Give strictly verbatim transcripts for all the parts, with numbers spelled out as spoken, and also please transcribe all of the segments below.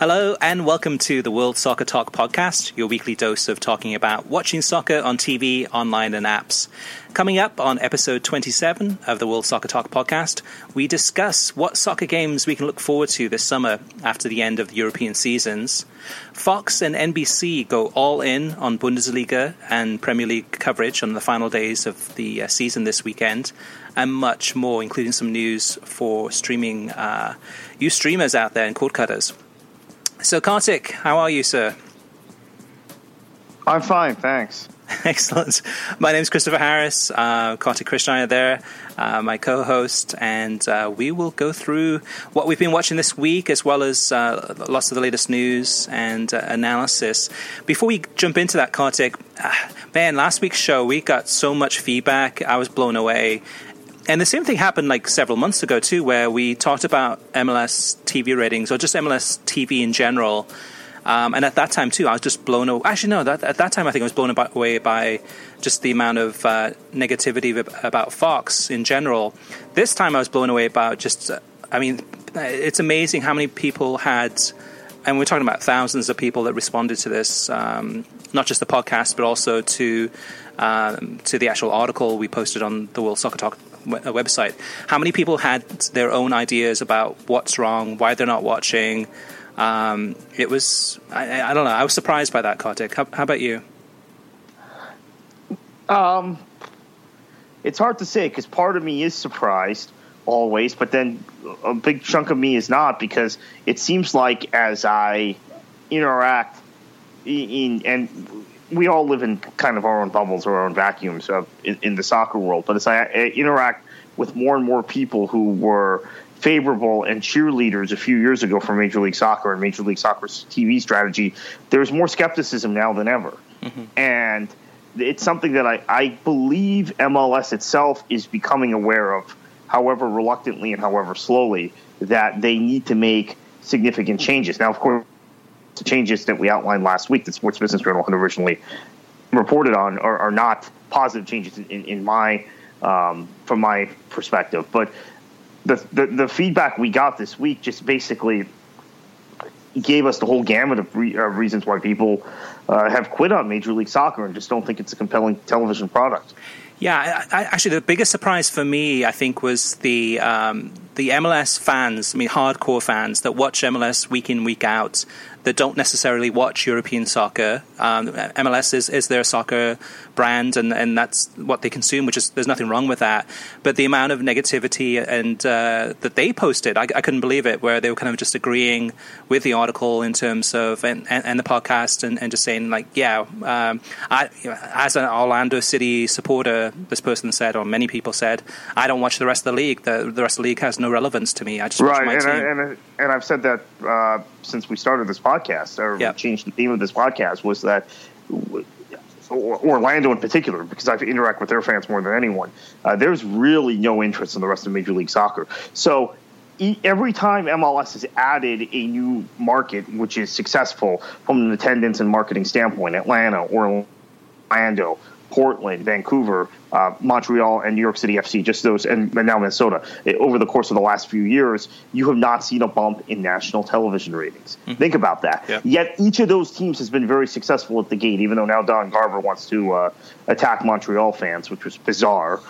Hello and welcome to the World Soccer Talk podcast, your weekly dose of talking about watching soccer on T V, online and apps. Coming up on episode twenty-seven of the World Soccer Talk podcast, we discuss what soccer games we can look forward to this summer after the end of the European seasons. Fox and N B C go all in on Bundesliga and Premier League coverage on the final days of the uh, season this weekend, and much more, including some news for streaming, uh, you streamers out there and cord cutters. So, Kartik, how are you, sir? I'm fine, thanks. Excellent. My name's Christopher Harris. Uh, Kartik Krishnaiyer there, uh, my co-host, and uh, we will go through what we've been watching this week, as well as uh, lots of the latest news and uh, analysis. Before we jump into that, Kartik, uh, man, last week's show, we got so much feedback. I was blown away. And the same thing happened like several months ago, too, where we talked about M L S T V ratings, or just M L S T V in general. Um, and at that time, too, I was just blown away. Actually, no, that, at that time, I think I was blown away by just the amount of uh, negativity about Fox in general. This time, I was blown away about just, uh, I mean, it's amazing how many people had, and we're talking about thousands of people that responded to this, um, not just the podcast, but also to um, to the actual article we posted on the World Soccer Talk website. How many people had their own ideas about what's wrong, why they're not watching? Um, it was, I, I don't know, I was surprised by that, Kartik. How, how about you? Um, it's hard to say because part of me is surprised always, but then a big chunk of me is not, because it seems like as I interact in, in and we all live in kind of our own bubbles or our own vacuums of, in, in the soccer world. But as I interact with more and more people who were favorable and cheerleaders a few years ago for Major League Soccer and Major League Soccer's T V strategy, there's more skepticism now than ever. Mm-hmm. And it's something that I, I believe M L S itself is becoming aware of, however reluctantly and however slowly, that they need to make significant changes. Now, of course, the changes that we outlined last week that Sports Business Journal had originally reported on are, are not positive changes in, in my um, from my perspective. But the, the the feedback we got this week just basically gave us the whole gamut of re, uh, reasons why people uh, have quit on Major League Soccer and just don't think it's a compelling television product. Yeah, I, I, actually, the biggest surprise for me, I think, was the um, the M L S fans, I mean, hardcore fans that watch M L S week in, week out, that don't necessarily watch European soccer. Um, M L S is, is their soccer brand, and, and that's what they consume, which is, there's nothing wrong with that. But the amount of negativity and uh, that they posted, I, I couldn't believe it, where they were kind of just agreeing with the article in terms of, and, and, and the podcast, and, and just saying, like, yeah, um, I, as an Orlando City supporter, this person said, or many people said, I don't watch the rest of the league. The, the rest of the league has no relevance to me. I just watch right, my and team. I, and, I, and I've said that uh, since we started this podcast, or yep. changed the theme of this podcast, was that Orlando in particular, because I interact with their fans more than anyone, uh, there's really no interest in the rest of Major League Soccer. So e- every time M L S has added a new market, which is successful from an attendance and marketing standpoint, Atlanta, Orlando, Portland, Vancouver, uh, Montreal, and New York City F C, just those, and now Minnesota, it, over the course of the last few years, you have not seen a bump in national television ratings. Mm-hmm. Think about that. Yeah. Yet each of those teams has been very successful at the gate, even though now Don Garber wants to uh, attack Montreal fans, which was bizarre.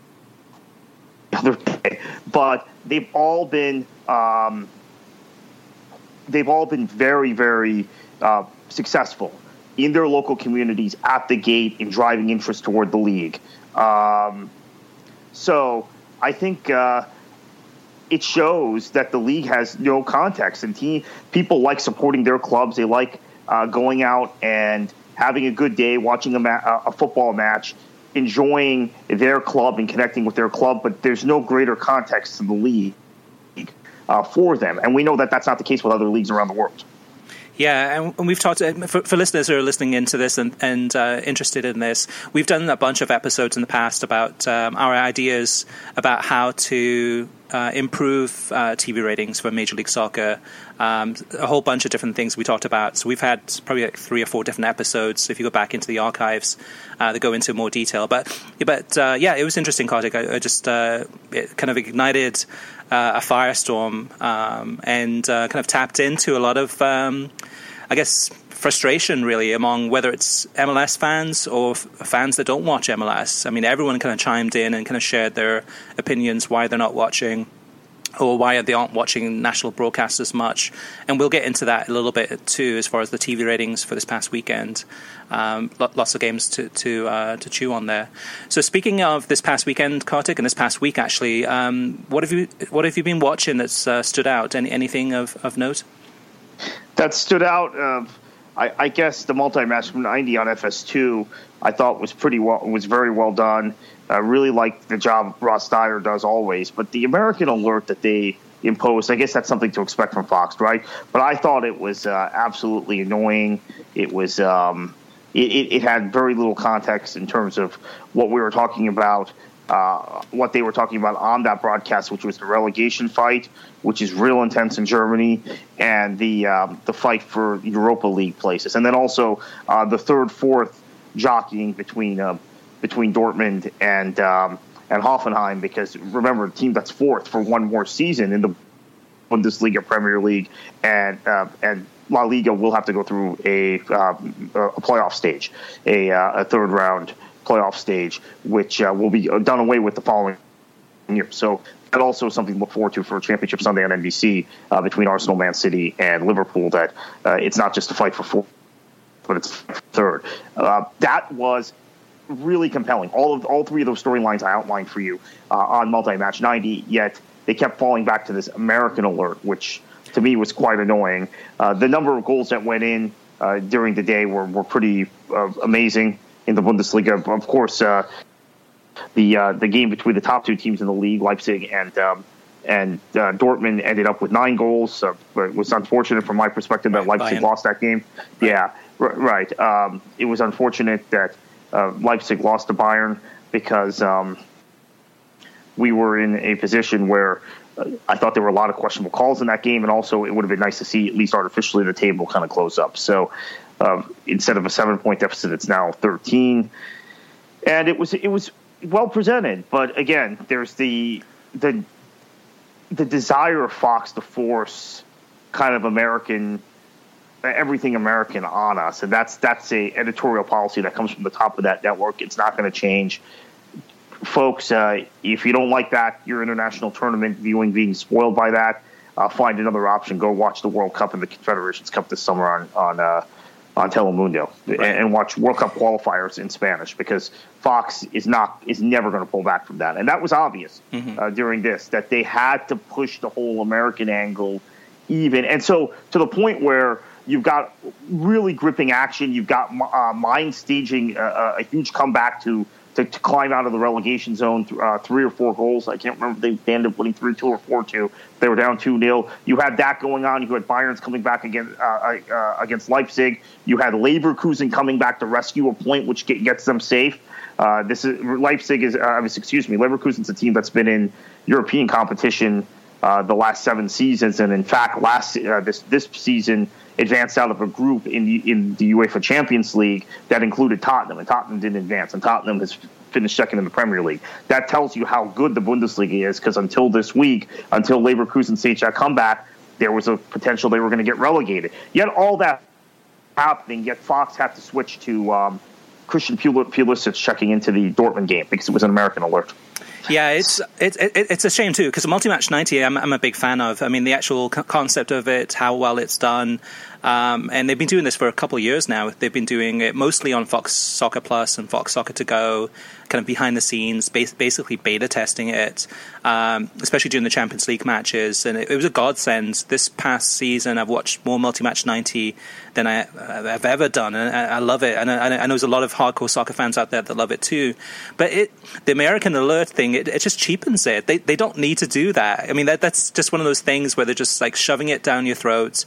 But they've all been um, they've all been very, very uh, successful in their local communities at the gate in driving interest toward the league. Um, so I think uh, it shows that the league has no context, and team, people like supporting their clubs. They like uh, going out and having a good day, watching a, ma- a football match, enjoying their club and connecting with their club, but there's no greater context to the league uh, for them. And we know that that's not the case with other leagues around the world. Yeah, and we've talked, for, for listeners who are listening into this and, and uh, interested in this, we've done a bunch of episodes in the past about um, our ideas about how to uh, improve uh, T V ratings for Major League Soccer. Um, a whole bunch of different things we talked about. So we've had probably like three or four different episodes. If you go back into the archives, uh, that go into more detail. But but uh, yeah, it was interesting, Kartik. I, I just uh, it kind of ignited uh, a firestorm um, and uh, kind of tapped into a lot of, um, I guess, frustration really among whether it's M L S fans or f- fans that don't watch M L S. I mean, everyone kind of chimed in and kind of shared their opinions why they're not watching, or why they aren't watching national broadcasts as much. And we'll get into that a little bit too, as far as the T V ratings for this past weekend. Um, lots of games to to, uh, to chew on there. So speaking of this past weekend, Kartik, and this past week actually, um, what have you what have you been watching that's uh, stood out? Any anything of, of note? That stood out. Uh, I, I guess the multi-match from ninety on F S two I thought was pretty well was very well done. I really like the job Ross Dyer does always, but the American alert that they imposed, I guess that's something to expect from Fox, right? But I thought it was uh, absolutely annoying. It was um, it, it, it had very little context in terms of what we were talking about, uh, what they were talking about on that broadcast, which was the relegation fight, which is real intense in Germany, and the um, the fight for Europa League places, and then also uh, the third, fourth jockeying between. Uh, between Dortmund and um, and Hoffenheim, because remember, a team that's fourth for one more season in the Bundesliga, Premier League, and uh, and La Liga will have to go through a um, a playoff stage, a, uh, a third round playoff stage, which uh, will be done away with the following year. So that also is something to look forward to for Championship Sunday on N B C uh, between Arsenal, Man City, and Liverpool. That uh, it's not just a fight for fourth, but it's third. Uh, that was really compelling. All of all three of those storylines I outlined for you uh, on Multi-Match ninety, yet they kept falling back to this American alert, which to me was quite annoying. Uh, the number of goals that went in uh, during the day were, were pretty uh, amazing in the Bundesliga. Of course, uh, the uh, the game between the top two teams in the league, Leipzig and um, and uh, Dortmund, ended up with nine goals. Uh, but it was unfortunate from my perspective that Leipzig Bayern lost that game. Right. Yeah, r- right. Um, it was unfortunate that Uh, Leipzig lost to Bayern because um, we were in a position where uh, I thought there were a lot of questionable calls in that game, and also it would have been nice to see at least artificially the table kind of close up. So um, instead of a seven-point deficit, it's now thirteen, and it was it was well presented. But again, there's the the the desire of Fox to force kind of American. everything American on us, and that's that's a editorial policy that comes from the top of that network. It's not going to change, folks. Uh, if you don't like that, your international tournament viewing being spoiled by that, uh, find another option. Go watch the World Cup and the Confederations Cup this summer on on uh, on Telemundo, right. and, and watch World Cup qualifiers in Spanish, because Fox is not is never going to pull back from that, and that was obvious mm-hmm. uh, during this, that they had to push the whole American angle even, and so to the point where you've got really gripping action. You've got uh, Mind staging a, a huge comeback to, to, to climb out of the relegation zone, uh, three or four goals. I can't remember if they ended up winning three two or four two. They were down two nil. You had that going on. You had Bayern's coming back against, uh, uh, against Leipzig. You had Leverkusen coming back to rescue a point, which get, gets them safe. Uh, this is Leipzig is, uh, excuse me, Leverkusen's a team that's been in European competition uh, the last seven seasons, and in fact, last uh, this this season, advanced out of a group in the, in the UEFA Champions League that included Tottenham, and Tottenham didn't advance, and Tottenham has finished second in the Premier League. That tells you how good the Bundesliga is, because until this week, until Leverkusen staged that comeback, there was a potential they were going to get relegated. Yet all that happening, yet Fox had to switch to um, Christian Pulisic checking into the Dortmund game because it was an American alert. Yeah, it's it, it, it's a shame too, because the Multi-Match ninety I'm, I'm a big fan of. I mean, the actual co- concept of it, how well it's done, um, and they've been doing this for a couple of years now. They've been doing it mostly on Fox Soccer Plus and Fox Soccer To Go, kind of behind the scenes, bas- basically beta testing it, um, especially during the Champions League matches. And it, it was a godsend. This past season, I've watched more Multi-Match ninety than I, I've ever done, and I, I love it. And I, I know there's a lot of hardcore soccer fans out there that love it too. But it, the American alert thing, it, it just cheapens it. They they don't need to do that. I mean, that that's just one of those things where they're just like shoving it down your throats.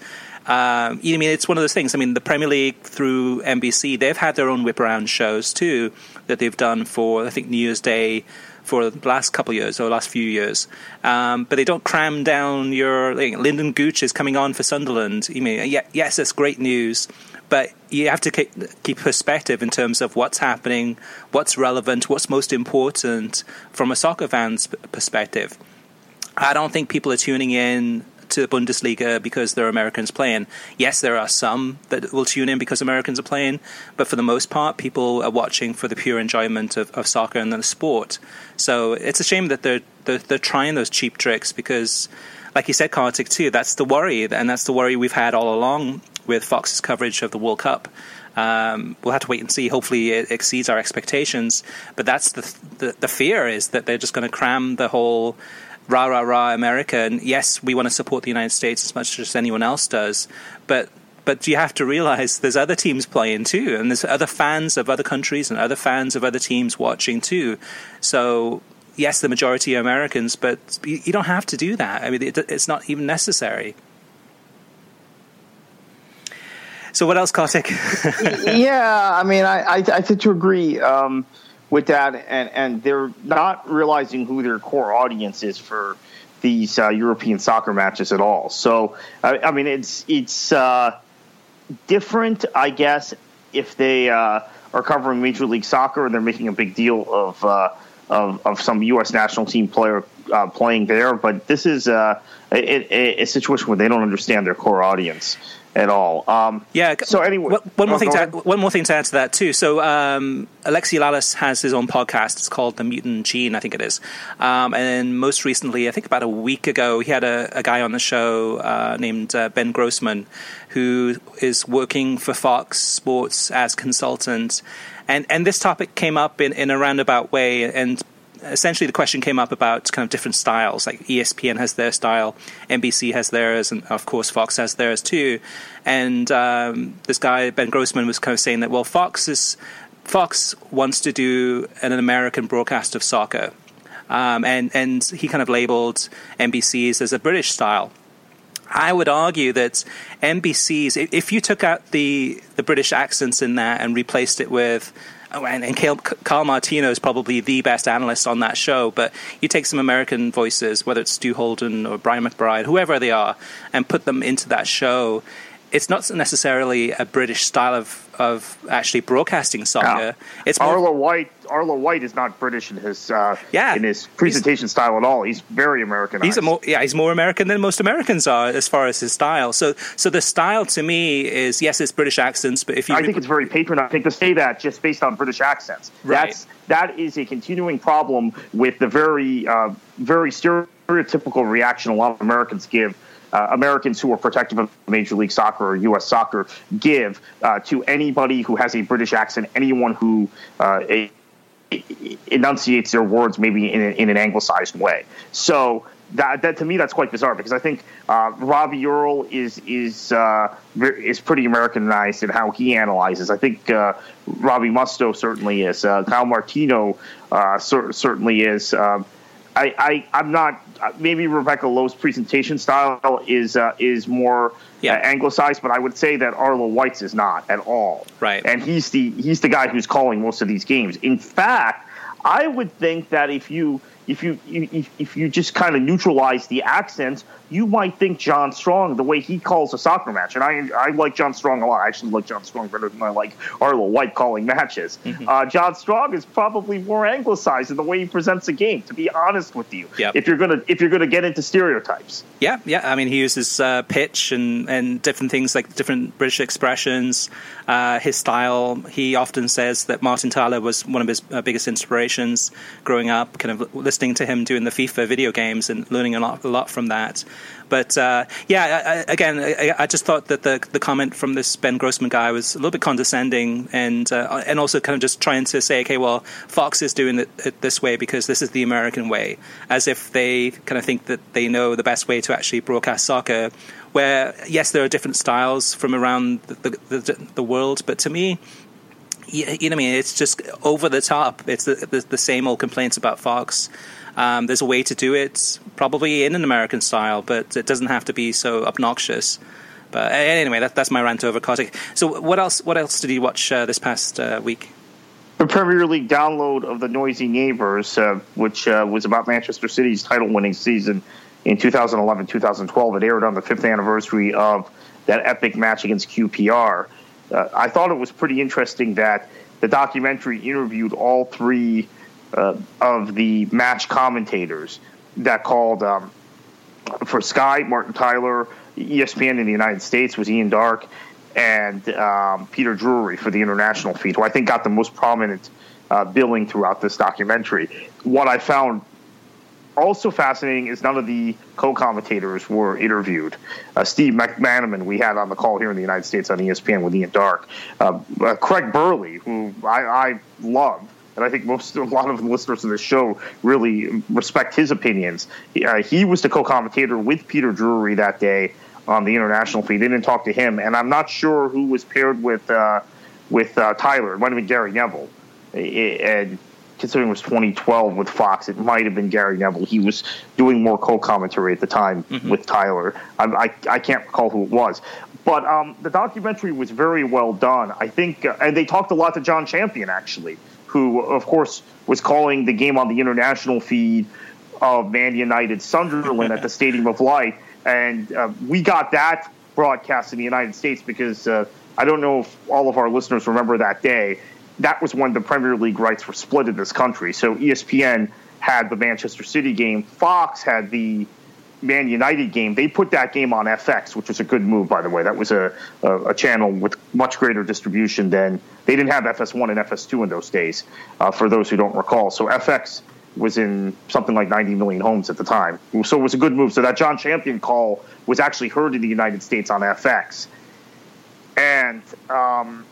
Um, I mean, it's one of those things. I mean, the Premier League through N B C, they've had their own whip-around shows too that they've done for, I think, New Year's Day for the last couple of years or last few years. Um, but they don't cram down your... Like, Lyndon Gooch is coming on for Sunderland. I mean, yeah, yes, it's great news, but you have to keep, keep perspective in terms of what's happening, what's relevant, what's most important from a soccer fan's perspective. I don't think people are tuning in to the Bundesliga because there are Americans playing. Yes, there are some that will tune in because Americans are playing, but for the most part, people are watching for the pure enjoyment of, of soccer and the sport. So it's a shame that they're, they're they're trying those cheap tricks because, like you said, Kartik, too, that's the worry, and that's the worry we've had all along with Fox's coverage of the World Cup. Um, we'll have to wait and see. Hopefully it exceeds our expectations, but that's the the, the fear is that they're just going to cram the whole rah, rah, rah, America. And yes, we want to support the United States as much as anyone else does. But but you have to realize there's other teams playing too. And there's other fans of other countries and other fans of other teams watching too. So, yes, the majority are Americans, but you don't have to do that. I mean, it, it's not even necessary. So what else, Kartik? Yeah, I mean, I, I, I tend to agree. Um, with that, and, and they're not realizing who their core audience is for these uh, European soccer matches at all. So, I, I mean, it's it's uh, different, I guess, if they uh, are covering Major League Soccer and they're making a big deal of uh, of, of some U S national team player uh, playing there. But this is uh, a, a, a situation where they don't understand their core audience at all. Um, yeah. So anyway, one, one more oh, thing. To add, one more thing to add to that too. So um, Alexi Lalas has his own podcast. It's called The Mutant Gene, I think it is. Um, and then most recently, I think about a week ago, he had a, a guy on the show uh, named uh, Ben Grossman, who is working for Fox Sports as consultant. And and this topic came up in, in a roundabout way, and essentially the question came up about kind of different styles. Like E S P N has their style, N B C has theirs, and of course Fox has theirs too. And um, this guy Ben Grossman was kind of saying that, well, Fox is Fox wants to do an American broadcast of soccer, um, and and he kind of labeled N B C's as a British style. I would argue that N B C's, if you took out the the British accents in that and replaced it with, oh, and, and Carl Martino is probably the best analyst on that show, but you take some American voices, whether it's Stu Holden or Brian McBride, whoever they are, and put them into that show, it's not necessarily a British style of, of actually broadcasting soccer. No. It's more, Arlo White. Arlo White is not British in his uh, yeah, in his presentation style at all. He's very Americanized. He's a more yeah, he's more American than most Americans are as far as his style. So so the style to me is, yes, it's British accents, but if you I think it's very patronizing to say that just based on British accents. Right. That's that is a continuing problem with the very uh, very stereotypical reaction a lot of Americans give. Uh, Americans who are protective of Major League Soccer or U S soccer give uh, to anybody who has a British accent, anyone who uh, a, enunciates their words maybe in, a, in an anglicized way. So that, that to me, that's quite bizarre because I think uh, Robbie Earle is is uh, is pretty Americanized in how he analyzes. I think uh, Robbie Mustoe certainly is. Uh, Kyle Martino uh, cer- certainly is. Um, I, I, I'm not. Maybe Rebecca Lowe's presentation style is uh, is more yeah. uh, anglicized, but I would say that Arlo White's is not at all. Right, and he's the he's the guy who's calling most of these games. In fact, I would think that if you if you if, if you just kind of neutralize the accents, you might think John Strong, the way he calls a soccer match, and I I like John Strong a lot. I actually like John Strong better than I like Arlo White calling matches. Mm-hmm. Uh, John Strong is probably more anglicized in the way he presents a game. To be honest with you, yep. if you're gonna if you're gonna get into stereotypes, yeah, yeah. I mean, he uses uh, pitch and, and different things like different British expressions. Uh, his style. He often says that Martin Tyler was one of his uh, biggest inspirations growing up. Kind of listening to him doing the FIFA video games and learning a lot, a lot from that. But uh, yeah, I, again, I, I just thought that the the comment from this Ben Grossman guy was a little bit condescending, and uh, and also kind of just trying to say, okay, well, Fox is doing it, it this way because this is the American way, as if they kind of think that they know the best way to actually broadcast soccer. Where yes, there are different styles from around the the, the, the world, but to me, you, you know what I mean, it's just over the top. It's the the, the same old complaints about Fox. Um, there's a way to do it, probably in an American style, but it doesn't have to be so obnoxious. But anyway, that, that's my rant over Kartik. So what else? What else did you watch uh, this past uh, week? The Premier League download of The Noisy Neighbours, uh, which uh, was about Manchester City's title-winning season in two thousand eleven two thousand twelve. It aired on the fifth anniversary of that epic match against Q P R. Uh, I thought it was pretty interesting that the documentary interviewed all three uh, of the match commentators that called um, for Sky. Martin Tyler, E S P N in the United States was Ian Darke, and um, Peter Drury for the international feed, who I think got the most prominent uh, billing throughout this documentary. What I found also fascinating is none of the co-commentators were interviewed. Uh, Steve McManaman, we had on the call here in the United States on E S P N with Ian Darke. Uh, uh, Craig Burley, who I, I love, and I think most a lot of the listeners of this show really respect his opinions. Uh, he was the co-commentator with Peter Drury that day on the international feed. They didn't talk to him, and I'm not sure who was paired with uh, with uh, Tyler. It might have been Gary Neville. It, and considering it was twenty twelve with Fox, it might have been Gary Neville. He was doing more co-commentary at the time mm-hmm. with Tyler. I, I, I can't recall who it was. But um, the documentary was very well done. I think, uh, and they talked a lot to John Champion, actually, who, of course, was calling the game on the international feed of Man United Sunderland at the Stadium of Light. And uh, we got that broadcast in the United States because uh, I don't know if all of our listeners remember that day. That was when the Premier League rights were split in this country. So E S P N had the Manchester City game. Fox had the Man United game. They put that game on F X, which was a good move, by the way. That was a, a, a channel with much greater distribution than – they didn't have F S one and F S two in those days, uh, for those who don't recall. So F X – was in something like ninety million homes at the time. So it was a good move. So that John Champion call was actually heard in the United States on F X. And um,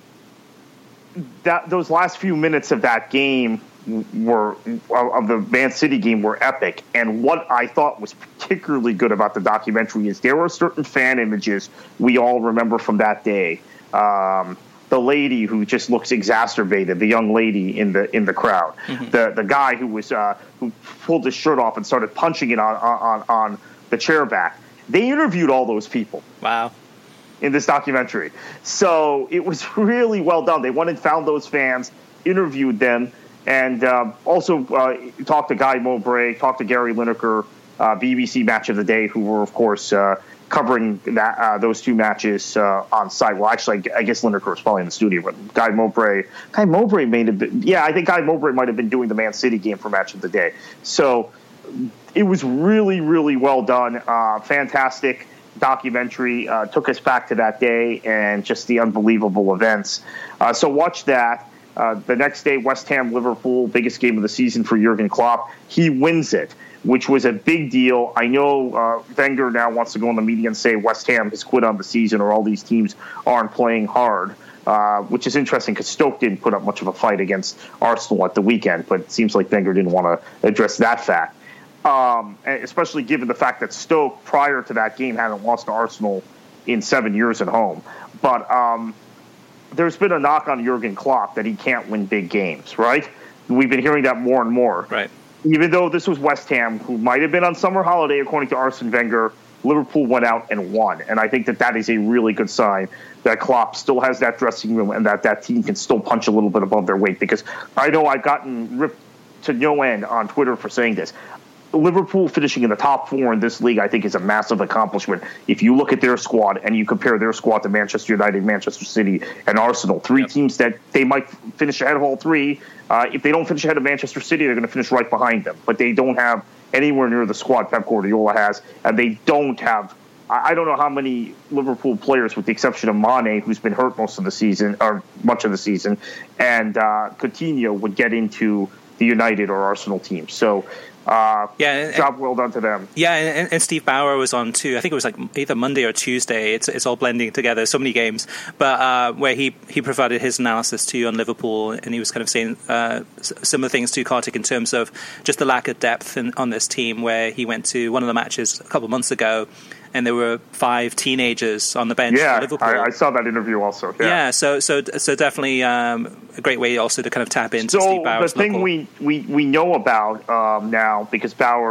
that those last few minutes of that game were of the Man City game were epic. And what I thought was particularly good about the documentary is there were certain fan images we all remember from that day. Um The lady who just looks exacerbated, the young lady in the in the crowd, mm-hmm. the the guy who was uh, who pulled his shirt off and started punching it on on on the chair back. They interviewed all those people. Wow. In this documentary, so it was really well done. They went and found those fans, interviewed them, and uh, also uh, talked to Guy Mowbray, talked to Gary Lineker, uh, B B C Match of the Day, who were of course. Uh, covering that uh, those two matches uh, on site. Well, actually, I guess Lineker was probably in the studio, but Guy Mowbray, Guy Mowbray may have been, yeah, I think Guy Mowbray might have been doing the Man City game for Match of the Day. So it was really, really well done. Uh, fantastic documentary. Uh, took us back to that day and just the unbelievable events. Uh, so watch that. Uh, the next day, West Ham, Liverpool, biggest game of the season for Jurgen Klopp. He wins it, which was a big deal. I know uh, Wenger now wants to go on the media and say West Ham has quit on the season or all these teams aren't playing hard, uh, which is interesting because Stoke didn't put up much of a fight against Arsenal at the weekend, but it seems like Wenger didn't want to address that fact, um, especially given the fact that Stoke, prior to that game, hadn't lost to Arsenal in seven years at home. But um, there's been a knock on Jurgen Klopp that he can't win big games, right? We've been hearing that more and more. Right. Even though this was West Ham, who might have been on summer holiday, according to Arsene Wenger, Liverpool went out and won. And I think that that is a really good sign that Klopp still has that dressing room and that that team can still punch a little bit above their weight. Because I know I've gotten ripped to no end on Twitter for saying this. Liverpool finishing in the top four in this league, I think, is a massive accomplishment. If you look at their squad and you compare their squad to Manchester United, Manchester City, and Arsenal, three yep. teams that they might finish ahead of all three. Uh, if they don't finish ahead of Manchester City, they're going to finish right behind them. But they don't have anywhere near the squad Pep Guardiola has, and they don't have. I don't know how many Liverpool players, with the exception of Mane, who's been hurt most of the season or much of the season, and uh, Coutinho would get into the United or Arsenal team. So. Uh, yeah, and, job well done to them. Yeah, and, and Steve Bauer was on too. I think it was like either Monday or Tuesday. It's it's all blending together. So many games, but uh, where he, he provided his analysis too on Liverpool, and he was kind of saying uh, similar things to Kartik in terms of just the lack of depth in, on this team. Where he went to one of the matches a couple of months ago, and there were five teenagers on the bench yeah, for Liverpool. I, I saw that interview also. Yeah, yeah so so so definitely um, a great way also to kind of tap into so Steve Bauer's the thing local. we, we, we know about um, now, because Bauer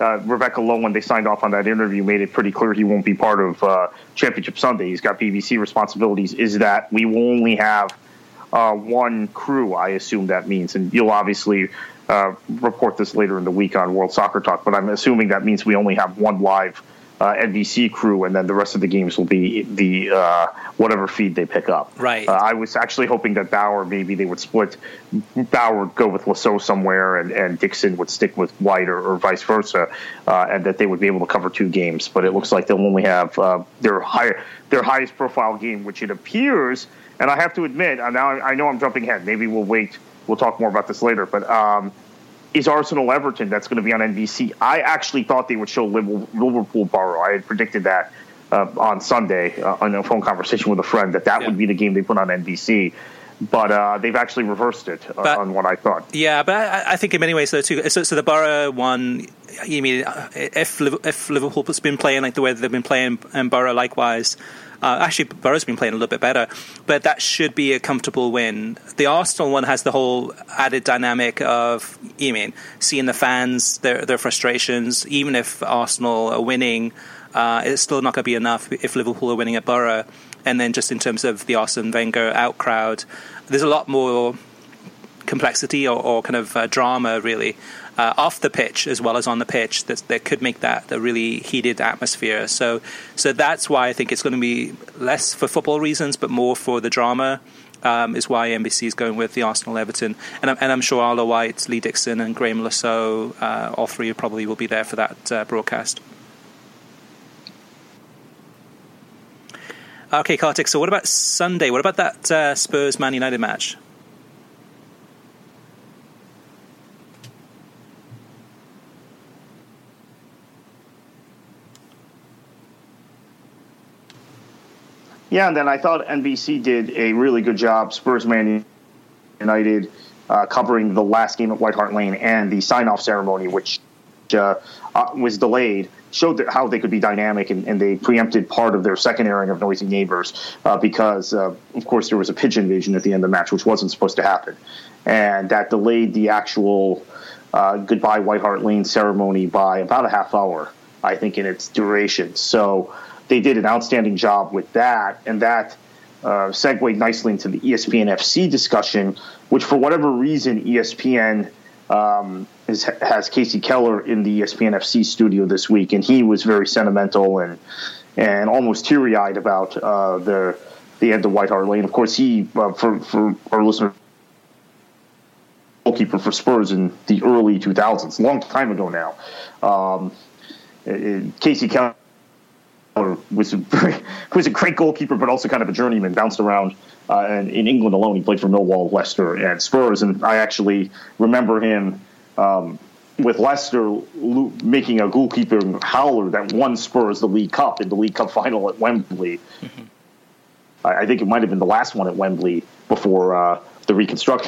uh, Rebecca Lowe, when they signed off on that interview, made it pretty clear he won't be part of uh, Championship Sunday. He's got B B C responsibilities. Is that we will only have uh, one crew, I assume that means. And you'll obviously uh, report this later in the week on World Soccer Talk, but I'm assuming that means we only have one live Uh, N B C crew, and then the rest of the games will be the uh, whatever feed they pick up. Right. Uh, I was actually hoping that Bauer, maybe they would split. Bauer would go with Lasso somewhere, and, and Dixon would stick with White, or, or vice versa, uh, and that they would be able to cover two games. But it looks like they'll only have uh, their high, their highest profile game, which it appears. And I have to admit, uh, now I know I'm jumping ahead. Maybe we'll wait. We'll talk more about this later, but. Um, is Arsenal Everton that's going to be on N B C. I actually thought they would show Liverpool Borough. I had predicted that uh, on Sunday uh, on a phone conversation with a friend that that yeah. would be the game they put on N B C. But uh, they've actually reversed it uh, but, on what I thought. Yeah, but I, I think in many ways, though, too. So, so the Borough one, you mean, if, if Liverpool's been playing like the way that they've been playing, and Borough likewise, Uh, actually, Borough's been playing a little bit better, but that should be a comfortable win. The Arsenal one has the whole added dynamic of, you mean, seeing the fans, their their frustrations. Even if Arsenal are winning, uh, it's still not going to be enough if Liverpool are winning at Borough. And then just in terms of the Arsene Wenger out crowd, there's a lot more complexity or, or kind of uh, drama, really, uh, off the pitch as well as on the pitch that, that could make that a really heated atmosphere. So so that's why I think it's going to be less for football reasons, but more for the drama, um, is why N B C is going with the Arsenal-Everton. And I'm, and I'm sure Arlo White, Lee Dixon and Graham Lasso, uh, all three probably will be there for that uh, broadcast. Okay, Kartik, so what about Sunday? What about that uh, Spurs-Man United match? Yeah, and then I thought N B C did a really good job, Spurs-Man United, uh, covering the last game at White Hart Lane and the sign-off ceremony, which uh, uh, was delayed, showed that how they could be dynamic, and, and they preempted part of their second airing of Noisy Neighbors uh, because, uh, of course, there was a pitch invasion at the end of the match, which wasn't supposed to happen. And that delayed the actual uh, Goodbye White Hart Lane ceremony by about a half hour, I think, in its duration. So they did an outstanding job with that, and that uh, segued nicely into the E S P N F C discussion, which for whatever reason E S P N um, is, has Casey Keller in the E S P N F C studio this week, and he was very sentimental and and almost teary-eyed about uh, the the end of White Hart Lane. Of course, he uh, for for our listeners, goalkeeper for Spurs in the early two thousands, a long time ago now. Um, Casey Keller was a, was a great goalkeeper, but also kind of a journeyman, bounced around. Uh, and in England alone, he played for Millwall, Leicester, and Spurs. And I actually remember him um, with Leicester lo- making a goalkeeper howler that won Spurs the League Cup in the League Cup final at Wembley. Mm-hmm. I, I think it might have been the last one at Wembley before uh, the reconstruction.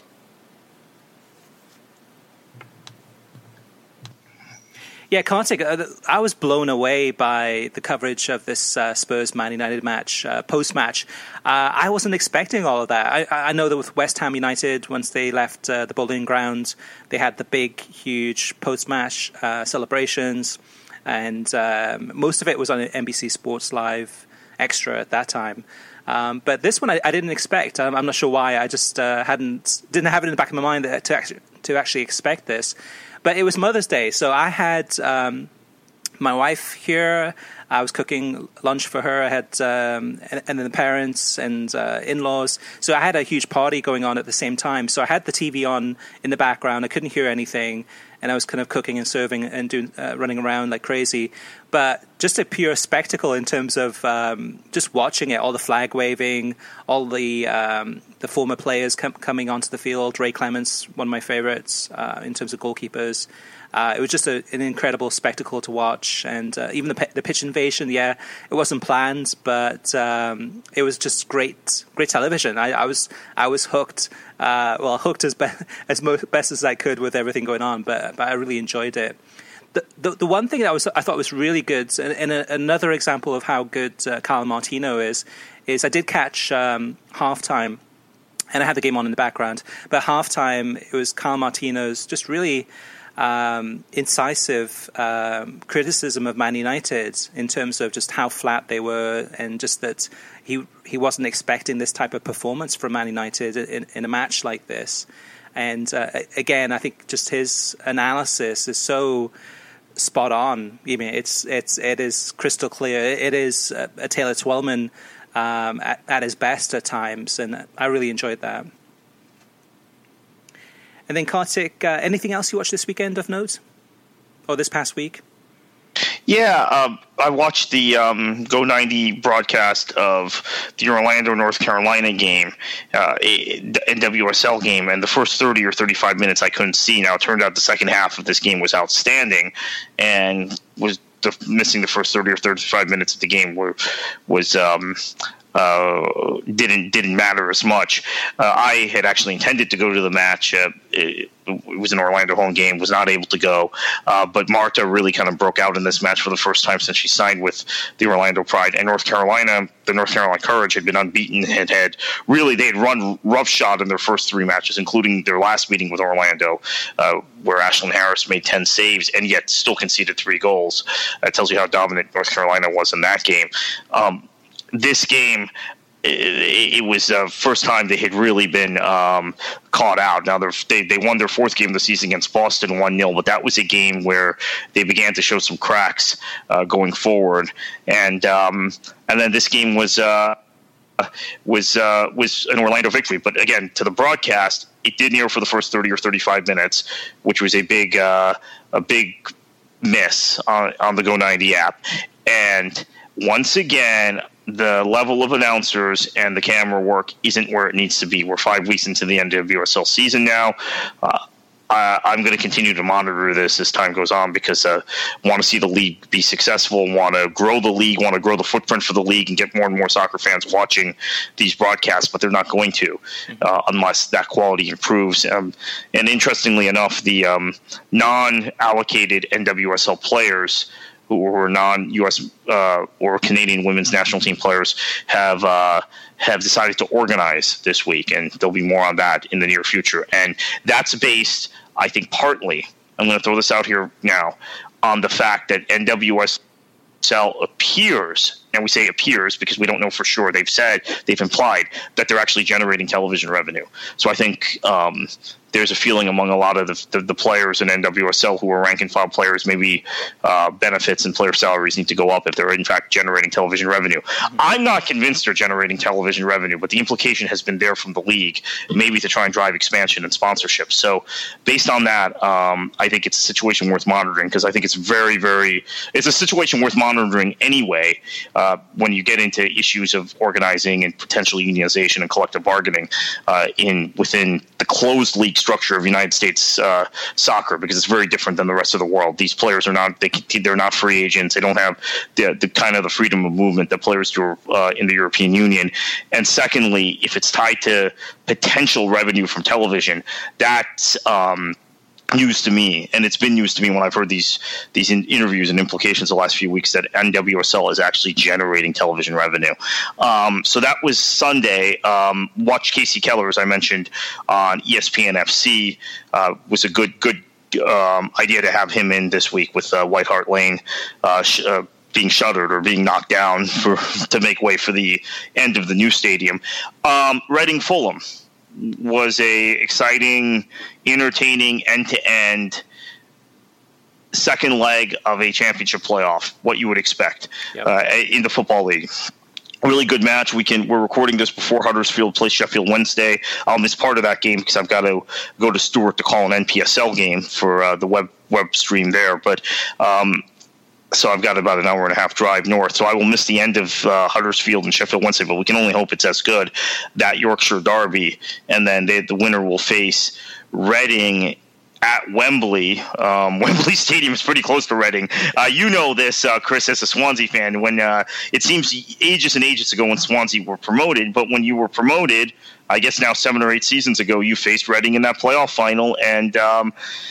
Yeah, Kartik, I was blown away by the coverage of this uh, Spurs-Man United match, uh, post-match. Uh, I wasn't expecting all of that. I, I know that with West Ham United, once they left uh, the Bowling Ground, they had the big, huge post-match uh, celebrations, and um, most of it was on N B C Sports Live Extra at that time. Um, but this one I, I didn't expect. I'm, I'm not sure why. I just uh, hadn't didn't have it in the back of my mind that, to actually to actually expect this. But it was Mother's Day, so I had um, my wife here. I was cooking lunch for her. I had um, and, and then the parents and uh, in-laws. So I had a huge party going on at the same time. So I had the T V on in the background. I couldn't hear anything, and I was kind of cooking and serving and doing uh, running around like crazy. But just a pure spectacle in terms of um, just watching it, all the flag waving, all the um, the former players com- coming onto the field. Ray Clements, one of my favorites uh, in terms of goalkeepers. Uh, it was just a, an incredible spectacle to watch, and uh, even the, p- the pitch invasion. Yeah, it wasn't planned, but um, it was just great, great television. I, I was, I was hooked. Uh, well, hooked as be- as mo- best as I could with everything going on, but but I really enjoyed it. The, the the one thing that I was I thought was really good, and, and a, another example of how good uh, Kyle Martino is, is I did catch um, halftime, and I had the game on in the background. But halftime, it was Kyle Martino's just really um, incisive um, criticism of Man United in terms of just how flat they were, and just that he he wasn't expecting this type of performance from Man United in, in a match like this. And uh, again, I think just his analysis is so spot on. I mean, it's it's it is crystal clear. It is a, a Taylor Twellman um, at, at his best at times, and I really enjoyed that. And then, Kartik, uh, anything else you watched this weekend of note, or this past week? Yeah, um, I watched the um, Go ninety broadcast of the Orlando, North Carolina game, uh, N W S L game, and the first thirty or thirty-five minutes I couldn't see. Now, it turned out the second half of this game was outstanding, and was the, missing the first thirty or thirty-five minutes of the game were, was um, uh, didn't didn't matter as much. Uh, I had actually intended to go to the match. Uh, it, it was an Orlando home game, was not able to go. Uh, but Marta really kind of broke out in this match for the first time since she signed with the Orlando Pride. And North Carolina, the North Carolina Courage, had been unbeaten and had really, they had run roughshod in their first three matches, including their last meeting with Orlando, uh, where Ashlyn Harris made ten saves and yet still conceded three goals. That tells you how dominant North Carolina was in that game. Um, this game, It, it was the first time they had really been um, caught out. Now, they they won their fourth game of the season against Boston one nil, but that was a game where they began to show some cracks uh, going forward. And um, and then this game was uh, was uh, was an Orlando victory. But again, to the broadcast, it didn't air for the first thirty or thirty-five minutes, which was a big uh, a big miss on, on the Go ninety app. And once again, the level of announcers and the camera work isn't where it needs to be. We're five weeks into the N W S L season now. Uh, I, I'm going to continue to monitor this as time goes on because I uh, want to see the league be successful, want to grow the league, want to grow the footprint for the league and get more and more soccer fans watching these broadcasts, but they're not going to uh, unless that quality improves. Um, and interestingly enough, the um, non-allocated N W S L players who were non-U S uh, or Canadian women's national team players have uh, have decided to organize this week, and there'll be more on that in the near future. And that's based, I think, partly, I'm going to throw this out here now, on the fact that N W S L appears, and we say appears because we don't know for sure, they've said, they've implied that they're actually generating television revenue. So I think um, there's a feeling among a lot of the, the, the players in N W S L who are rank and file players, maybe uh, benefits and player salaries need to go up if they're in fact generating television revenue. Mm-hmm. I'm not convinced they're generating television revenue, but the implication has been there from the league, maybe to try and drive expansion and sponsorship. So based on that, um, I think it's a situation worth monitoring because I think it's very, very, it's a situation worth monitoring anyway uh, when you get into issues of organizing and potential unionization and collective bargaining uh, in within the closed league structure of United States uh, soccer, because it's very different than the rest of the world. These players are not they, they're not free agents. They don't have the, the kind of the freedom of movement that players do uh, in the European Union. And secondly, if it's tied to potential revenue from television, that's um, news to me, and it's been news to me when I've heard these these in interviews and implications the last few weeks that N W S L is actually generating television revenue. Um, so that was Sunday. Um, watch Casey Keller, as I mentioned, on E S P N F C. Uh, was a good good um, idea to have him in this week with uh, White Hart Lane uh, sh uh, being shuttered or being knocked down for to make way for the end of the new stadium. Um, Reading Fulham was a exciting, entertaining, end-to-end second leg of a championship playoff, what you would expect yep. uh, in the Football League. A really good match. We can, we're recording this before Huddersfield plays Sheffield Wednesday. I'll miss part of that game because I've got to go to Stewart to call an N P S L game for uh, the web, web stream there. But um, So I've got about an hour and a half drive north. So I will miss the end of uh, Huddersfield and Sheffield Wednesday, but we can only hope it's as good. That Yorkshire derby, and then they, the winner will face Reading at Wembley. Um, Wembley Stadium is pretty close to Reading. Uh, you know this, uh, Chris, as a Swansea fan. When uh, it seems ages and ages ago when Swansea were promoted, but when you were promoted, I guess now seven or eight seasons ago, you faced Reading in that playoff final, and um,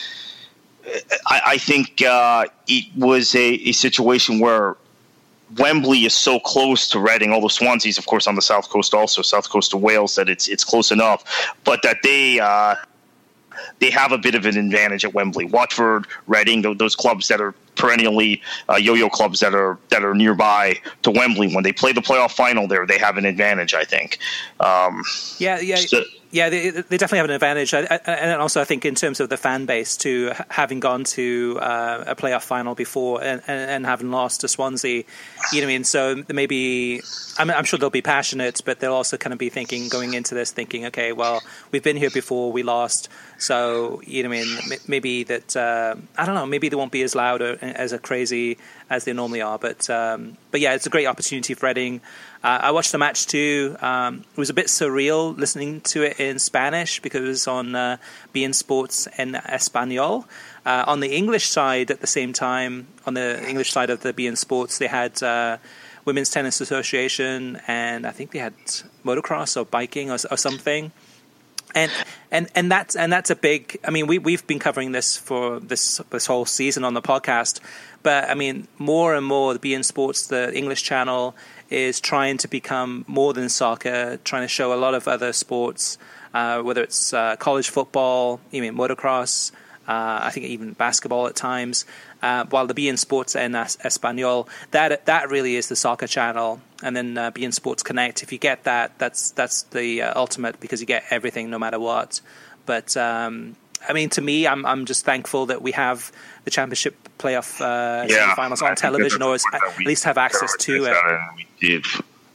I, I think uh, it was a, a situation where Wembley is so close to Reading, although Swansea's, of course, on the south coast also, south coast of Wales, that it's it's close enough, but that they uh, they have a bit of an advantage at Wembley. Watford, Reading, those clubs that are perennially uh, yo-yo clubs that are that are nearby to Wembley, when they play the playoff final there, they have an advantage, I think. Um, yeah, yeah. So, Yeah, they, they definitely have an advantage, I, I, and also I think in terms of the fan base too, having gone to uh, a playoff final before and, and, and having lost to Swansea, you know what I mean. So maybe I'm, I'm sure they'll be passionate, but they'll also kind of be thinking going into this, thinking, okay, well, we've been here before, we lost, so you know what I mean. Maybe that uh, I don't know, maybe they won't be as loud or as crazy as they normally are, but um, but yeah, it's a great opportunity for Reading. Uh, I watched the match too. Um, it was a bit surreal listening to it in Spanish because it was on uh, B N Sports en Español. Uh, on the English side, at the same time, on the English side of the B N Sports, they had uh, Women's Tennis Association, and I think they had motocross or biking or, or something. And and and that's and that's a big. I mean, we we've been covering this for this this whole season on the podcast, but I mean, more and more the B N Sports, the English channel, is trying to become more than soccer, trying to show a lot of other sports, uh, whether it's uh, college football, even motocross, uh, I think even basketball at times. Uh, while the B N Sports en Español, that that really is the soccer channel, and then uh, B N Sports Connect. If you get that, that's that's the uh, ultimate, because you get everything no matter what. But um, I mean, to me, I'm I'm just thankful that we have the Championship playoff uh, yeah, finals on television, or at least have access to it. We did.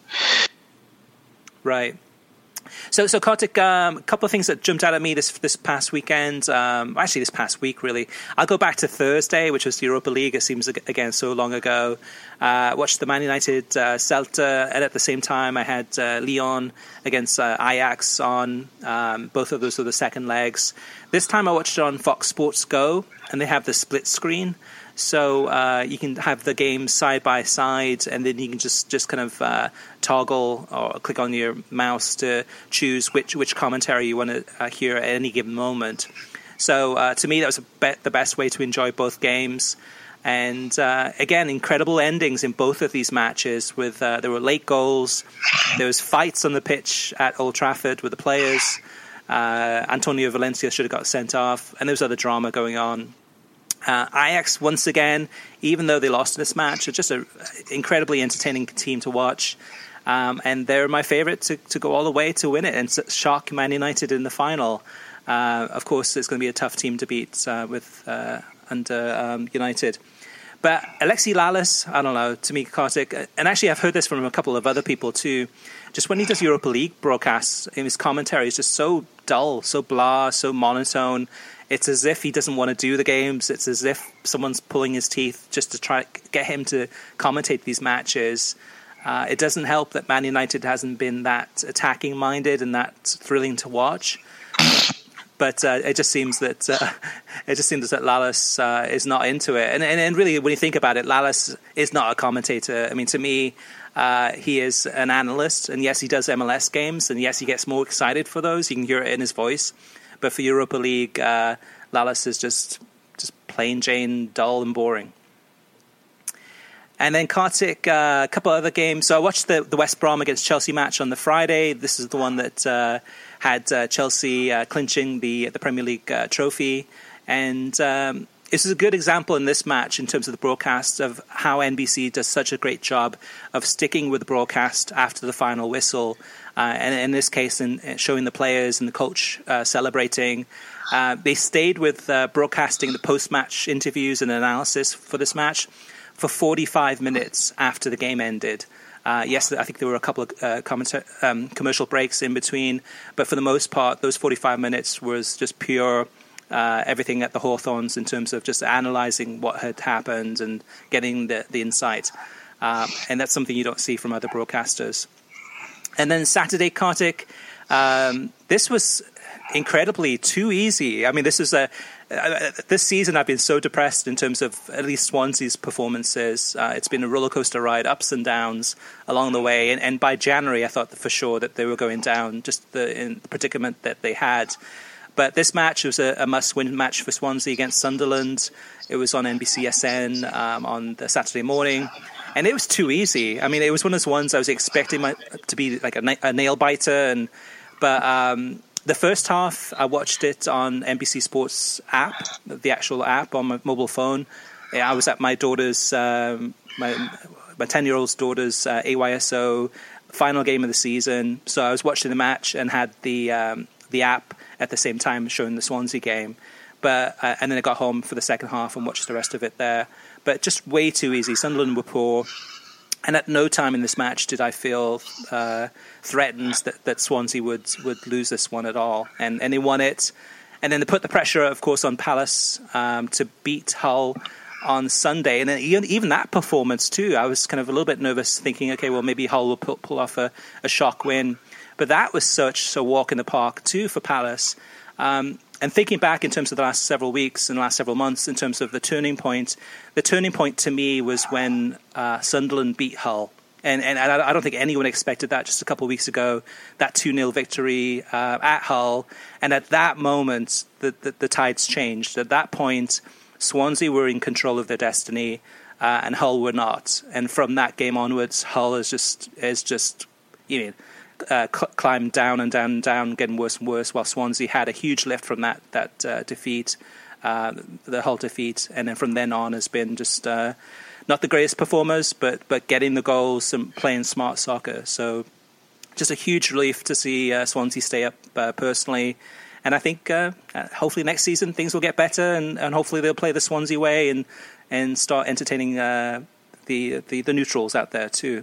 Right. So, so Kartik, um, a couple of things that jumped out at me this this past weekend. Um, actually, this past week, really. I'll go back to Thursday, which was the Europa League. It seems, again, so long ago. Uh, watched the Man United uh, Celta, and at the same time, I had uh, Lyon against uh, Ajax on. Um, both of those were the second legs. This time, I watched it on Fox Sports Go, and they have the split screen. So uh, you can have the games side by side, and then you can just, just kind of uh, toggle or click on your mouse to choose which, which commentary you want to uh, hear at any given moment. So uh, to me, that was a be- the best way to enjoy both games. And uh, again, incredible endings in both of these matches. With uh, there were late goals, there was fights on the pitch at Old Trafford with the players. Uh, Antonio Valencia should have got sent off, and there was other drama going on. Uh, Ajax, once again, even though they lost this match, are just an incredibly entertaining team to watch. Um, and they're my favourite to, to go all the way to win it and shock Man United in the final. Uh, of course, it's going to be a tough team to beat uh, with uh, under um, United. But Alexi Lalas, I don't know, to me, Kartik, and actually I've heard this from a couple of other people too, just when he does Europa League broadcasts, his commentary is just so dull, so blah, so monotone. It's as if he doesn't want to do the games. It's as if someone's pulling his teeth just to try to get him to commentate these matches. Uh, it doesn't help that Man United hasn't been that attacking-minded and that thrilling to watch. But uh, it just seems that uh, it just seems that Lalas uh, is not into it. And, and and really, when you think about it, Lalas is not a commentator. I mean, to me, uh, he is an analyst. And yes, he does M L S games. And yes, he gets more excited for those. You can hear it in his voice. But for Europa League, uh, Lalas is just just plain Jane, dull and boring. And then Kartik, uh, a couple other games. So I watched the, the West Brom against Chelsea match on the Friday. This is the one that uh, had uh, Chelsea uh, clinching the the Premier League uh, trophy. And um, this is a good example in this match in terms of the broadcast of how N B C does such a great job of sticking with the broadcast after the final whistle. Uh, and in this case, in showing the players and the coach uh, celebrating. Uh, they stayed with uh, broadcasting the post-match interviews and analysis for this match for forty-five minutes after the game ended. Uh, yes, I think there were a couple of uh, commenta- um, commercial breaks in between, but for the most part, those forty-five minutes was just pure uh, everything at the Hawthorns in terms of just analysing what had happened and getting the, the insight. Um, and that's something you don't see from other broadcasters. And then Saturday, Kartik, um, this was incredibly too easy. I mean, this is a uh, this season I've been so depressed in terms of at least Swansea's performances. Uh, it's been a roller coaster ride, ups and downs along the way. And, and by January, I thought for sure that they were going down, just the, in the predicament that they had. But this match was a, a must-win match for Swansea against Sunderland. It was on N B C S N um, on the Saturday morning. And it was too easy. I mean, it was one of those ones I was expecting my, to be like a, a nail biter, and but um, the first half, I watched it on N B C Sports app, the actual app on my mobile phone. I was at my daughter's, um, my my ten-year-old's daughter's uh, A Y S O final game of the season. So I was watching the match and had the um, the app at the same time showing the Swansea game. But uh, and then I got home for the second half and watched the rest of it there. But just way too easy. Sunderland were poor. And at no time in this match did I feel uh, threatened that, that Swansea would would lose this one at all. And, and they won it. And then they put the pressure, of course, on Palace um, to beat Hull on Sunday. And then even, even that performance, too, I was kind of a little bit nervous, thinking, okay, well, maybe Hull will pull, pull off a, a shock win. But that was such a walk in the park, too, for Palace. Um, and thinking back in terms of the last several weeks and the last several months, in terms of the turning point, the turning point to me was when uh, Sunderland beat Hull. And, and I don't think anyone expected that just a couple of weeks ago, that two nil victory uh, at Hull. And at that moment, the, the, the tides changed. At that point, Swansea were in control of their destiny uh, and Hull were not. And from that game onwards, Hull is just, is just you know, Uh, cl- climbed down and down and down, getting worse and worse, while Swansea had a huge lift from that that uh, defeat, uh, the Hull defeat, and then from then on has been just uh, not the greatest performers, but but getting the goals and playing smart soccer. So just a huge relief to see uh, Swansea stay up uh, personally, and I think uh, hopefully next season things will get better, and, and hopefully they'll play the Swansea way and and start entertaining uh, the, the the neutrals out there too.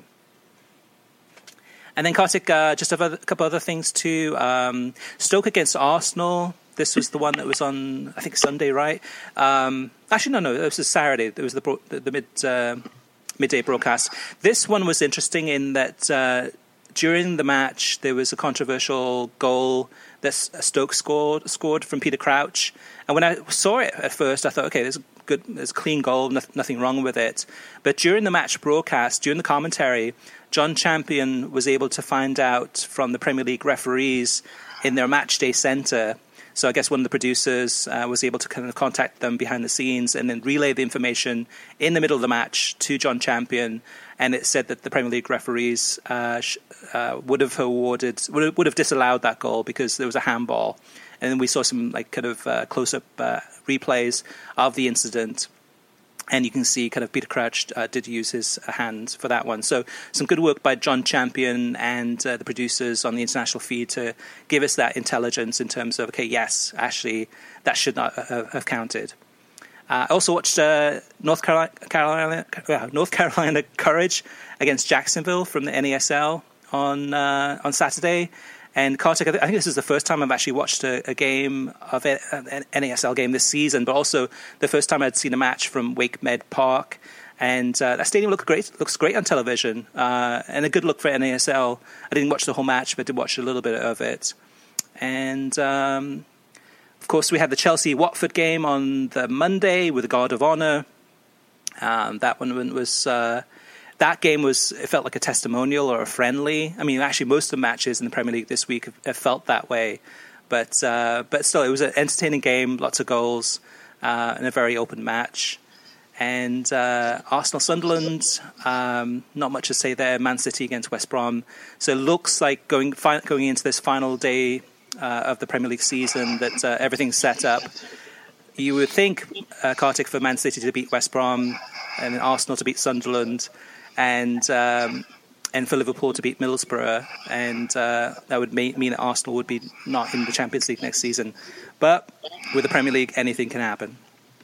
And then, Kartik, uh, just a couple other things too. Um, Stoke against Arsenal. This was the one that was on, I think, Sunday, right? Um, actually, no, no, it was a Saturday. It was the the, the mid uh, midday broadcast. This one was interesting in that uh, during the match there was a controversial goal that Stoke scored scored from Peter Crouch. And when I saw it at first, I thought, okay, there's a good, there's a clean goal, nothing wrong with it. But during the match broadcast, during the commentary, John Champion was able to find out from the Premier League referees in their matchday centre. So I guess one of the producers uh, was able to kind of contact them behind the scenes and then relay the information in the middle of the match to John Champion. And it said that the Premier League referees uh, sh- uh, would have awarded, would have, would have disallowed that goal because there was a handball. And then we saw some like kind of uh, close-up uh, replays of the incident. And you can see kind of Peter Crouch uh, did use his hand for that one. So some good work by John Champion and uh, the producers on the international feed to give us that intelligence in terms of, okay, yes, actually, that should not uh, have counted. Uh, I also watched uh, North Carolina, Carolina, uh, North Carolina Courage against Jacksonville from the N A S L on uh, on Saturday. And Kartik, I think this is the first time I've actually watched a, a game of a, an N A S L game this season, but also the first time I'd seen a match from Wake Med Park. And uh, that stadium looked great, looks great on television, uh, and a good look for N A S L. I didn't watch the whole match, but did watch a little bit of it. And um, of course, we had the Chelsea-Watford game on the Monday with the Guard of Honor. Um, that one was. Uh, That game was, it felt like a testimonial or a friendly. I mean, actually, most of the matches in the Premier League this week have, have felt that way. But uh, but still, it was an entertaining game, lots of goals, uh, and a very open match. And uh, Arsenal-Sunderland, um, not much to say there. Man City against West Brom. So it looks like going fi- going into this final day uh, of the Premier League season that uh, everything's set up. You would think, uh, Kartik, for Man City to beat West Brom and Arsenal to beat Sunderland, and um, and for Liverpool to beat Middlesbrough, and uh, that would mean, mean that Arsenal would be not in the Champions League next season. But with the Premier League, anything can happen.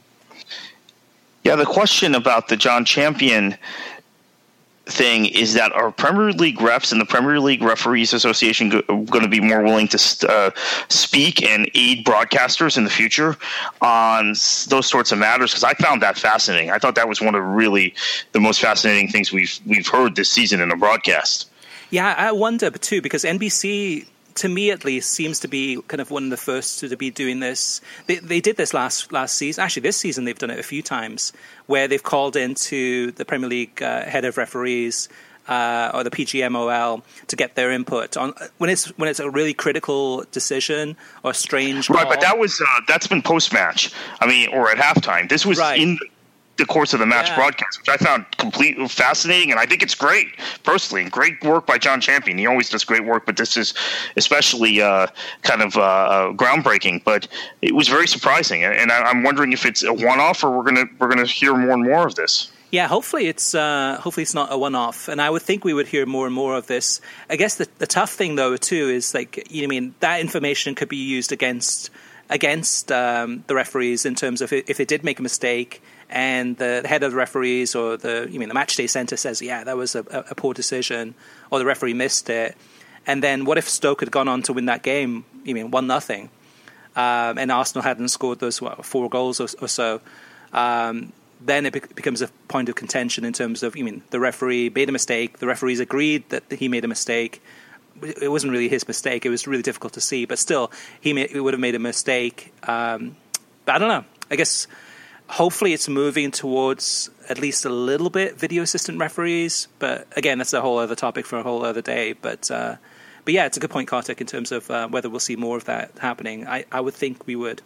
Yeah, the question about the John Champion thing is that are Premier League refs and the Premier League Referees Association go- going to be more willing to uh, speak and aid broadcasters in the future on s- those sorts of matters? Because I found that fascinating. I thought that was one of really the most fascinating things we've we've heard this season in a broadcast. Yeah, I wonder too, because N B C, to me at least, seems to be kind of one of the first to be doing this. They, they did this last last season. Actually, this season they've done it a few times, where they've called into the Premier League uh, head of referees uh, or the P G M O L to get their input on when it's when it's a really critical decision or strange call. Right, but that was uh, that's been post match. I mean, or at halftime. This was right. in. the course of the match yeah. broadcast, which I found completely fascinating, and I think it's great personally. Great work by John Champion. He always does great work, but this is especially uh, kind of uh, groundbreaking. But it was very surprising, and I, I'm wondering if it's a one-off or we're gonna we're gonna hear more and more of this. Yeah, hopefully it's uh, hopefully it's not a one-off, and I would think we would hear more and more of this. I guess the, the tough thing though too is like you know, I mean that information could be used against against um, the referees in terms of if it did make a mistake, and the head of the referees or the you mean the matchday center says yeah that was a, a poor decision, or the referee missed it, and then what if Stoke had gone on to win that game? You mean one nothing, um, and Arsenal hadn't scored those what, four goals or, or so. Um, then it be- becomes a point of contention in terms of, you mean, the referee made a mistake, the referees agreed that he made a mistake. It wasn't really his mistake. It was really difficult to see, but still, he, may- he would have made a mistake. Um, but I don't know. I guess hopefully it's moving towards at least a little bit video assistant referees, but again, that's a whole other topic for a whole other day. But uh, but yeah, it's a good point, Kartik, in terms of uh, whether we'll see more of that happening. I, I would think we would.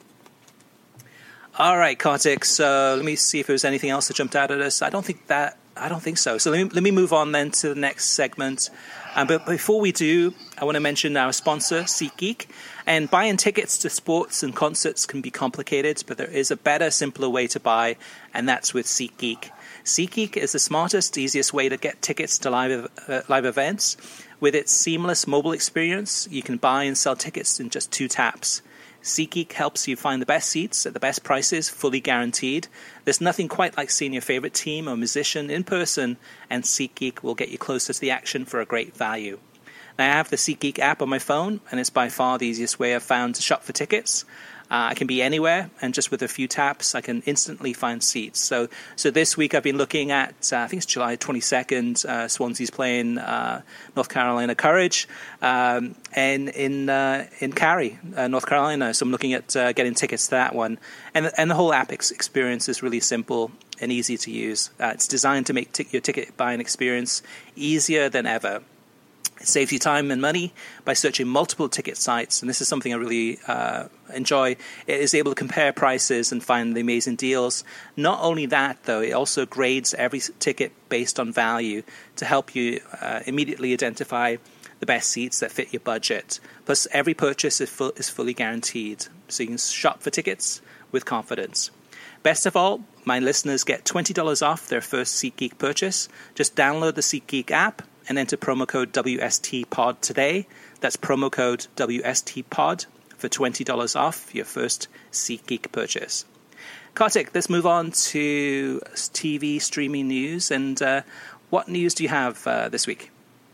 All right, Kartik. So let me see if there's anything else that jumped out at us. I don't think that. I don't think so. So let me let me move on then to the next segment. Um, but before we do, I want to mention our sponsor, SeatGeek. And buying tickets to sports and concerts can be complicated, but there is a better, simpler way to buy, and that's with SeatGeek. SeatGeek is the smartest, easiest way to get tickets to live uh, live events. With its seamless mobile experience, you can buy and sell tickets in just two taps. SeatGeek helps you find the best seats at the best prices, fully guaranteed. There's nothing quite like seeing your favorite team or musician in person, and SeatGeek will get you closer to the action for a great value. Now, I have the SeatGeek app on my phone, and it's by far the easiest way I've found to shop for tickets. Uh, I can be anywhere, and just with a few taps, I can instantly find seats. So so this week I've been looking at, uh, I think it's July twenty-second, uh, Swansea's playing uh, North Carolina Courage, um, and in uh, in Cary, uh, North Carolina. So I'm looking at uh, getting tickets to that one. And, and the whole app ex- experience is really simple and easy to use. Uh, it's designed to make t- your ticket buying experience easier than ever. It saves you time and money by searching multiple ticket sites, and this is something I really uh, enjoy. It is able to compare prices and find the amazing deals. Not only that, though, it also grades every ticket based on value to help you uh, immediately identify the best seats that fit your budget. Plus, every purchase is, full, is fully guaranteed, so you can shop for tickets with confidence. Best of all, my listeners get twenty dollars off their first SeatGeek purchase. Just download the SeatGeek app and enter promo code W S T Pod today. That's promo code W S T Pod for twenty dollars off your first SeatGeek purchase. Kartik, let's move on to T V streaming news. And uh, what news do you have uh, this week?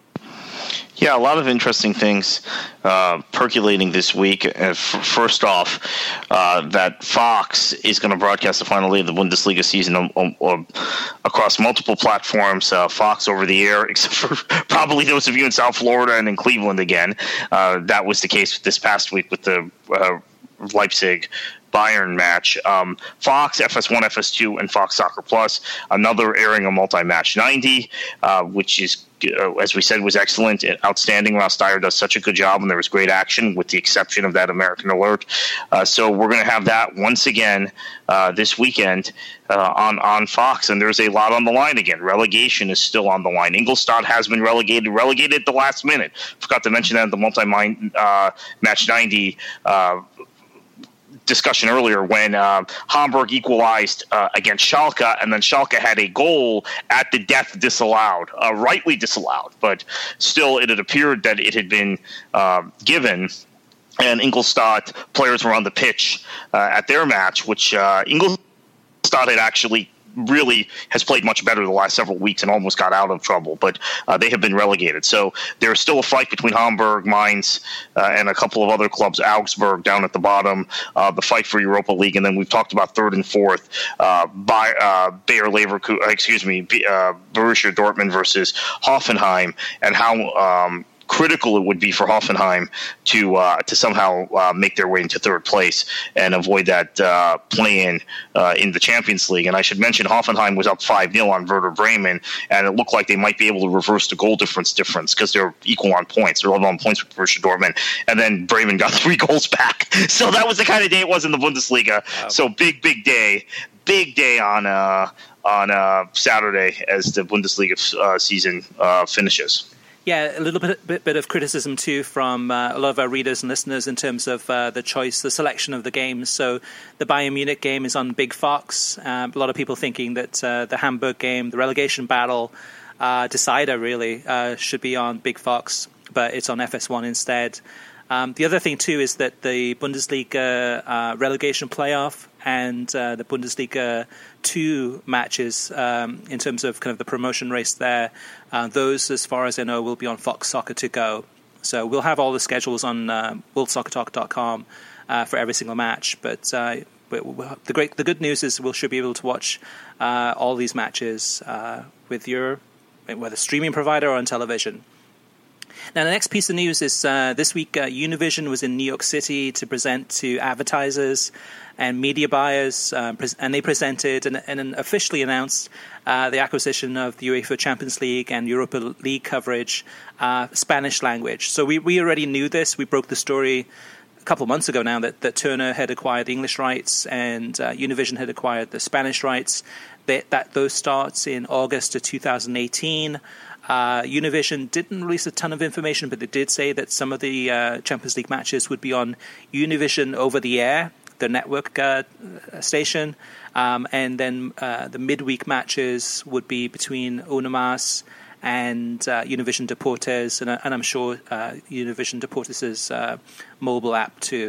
Yeah, a lot of interesting things uh, percolating this week. Uh, f- first off, uh, that Fox is going to broadcast the final day of the Bundesliga season um, um, um, across multiple platforms. Uh, Fox over the air, except for probably those of you in South Florida and in Cleveland again. Uh, that was the case this past week with the uh, Leipzig Bayern match. Um, Fox, F S one, F S two, and Fox Soccer Plus. Another airing of Multi-Match ninety, uh, which is, uh, as we said, was excellent and outstanding. Ross Dyer does such a good job, and there was great action, with the exception of that American alert. Uh, so we're going to have that once again uh, this weekend uh, on on Fox, and there's a lot on the line again. Relegation is still on the line. Ingolstadt has been relegated, relegated at the last minute. Forgot to mention that in the Multi-Match uh, ninety uh, discussion earlier when uh, Hamburg equalized uh, against Schalke, and then Schalke had a goal at the death disallowed, uh, rightly disallowed, but still it had appeared that it had been uh, given, and Ingolstadt players were on the pitch uh, at their match, which uh, Ingolstadt had actually really has played much better the last several weeks and almost got out of trouble, but uh, they have been relegated. So there's still a fight between Hamburg, Mainz, uh, and a couple of other clubs, Augsburg down at the bottom, uh, the fight for Europa League, and then we've talked about third and fourth, uh, by, uh, Bayer Leverkusen, excuse me, uh, Borussia Dortmund versus Hoffenheim, and how um, critical it would be for Hoffenheim to uh, to somehow uh, make their way into third place and avoid that uh, play-in uh, in the Champions League. And I should mention Hoffenheim was up five nil on Werder Bremen, and it looked like they might be able to reverse the goal difference difference because they're equal on points. They're level on points with Borussia Dortmund, and then Bremen got three goals back. So that was the kind of day it was in the Bundesliga. Wow. So big, big day. big day on uh, on uh, Saturday as the Bundesliga uh, season uh, finishes. Yeah, a little bit, bit, bit of criticism too from uh, a lot of our readers and listeners in terms of uh, the choice, the selection of the games. So the Bayern Munich game is on Big Fox. Uh, a lot of people thinking that uh, the Hamburg game, the relegation battle, uh, decider really, uh, should be on Big Fox, but it's on F S one instead. Um, the other thing too is that the Bundesliga uh, relegation playoff and uh, the Bundesliga two matches um, in terms of kind of the promotion race there, uh, those, as far as I know, will be on Fox Soccer to go. So we'll have all the schedules on uh, world soccer talk dot com uh, for every single match. But uh, the great, the good news is we should be able to watch uh, all these matches uh, with your whether streaming provider or on television. Now, the next piece of news is uh, this week, uh, Univision was in New York City to present to advertisers and media buyers, uh, pres- and they presented and, and officially announced uh, the acquisition of the UEFA Champions League and Europa League coverage, uh, Spanish language. So we, we already knew this. We broke the story a couple of months ago now that, that Turner had acquired the English rights and uh, Univision had acquired the Spanish rights. They, that those starts in August of two thousand eighteen. Uh, Univision didn't release a ton of information, but they did say that some of the uh, Champions League matches would be on Univision over the air, their network uh, station, um, and then uh, the midweek matches would be between Unamas and uh, Univision Deportes, and, and I'm sure uh, Univision Deportes' uh, mobile app too.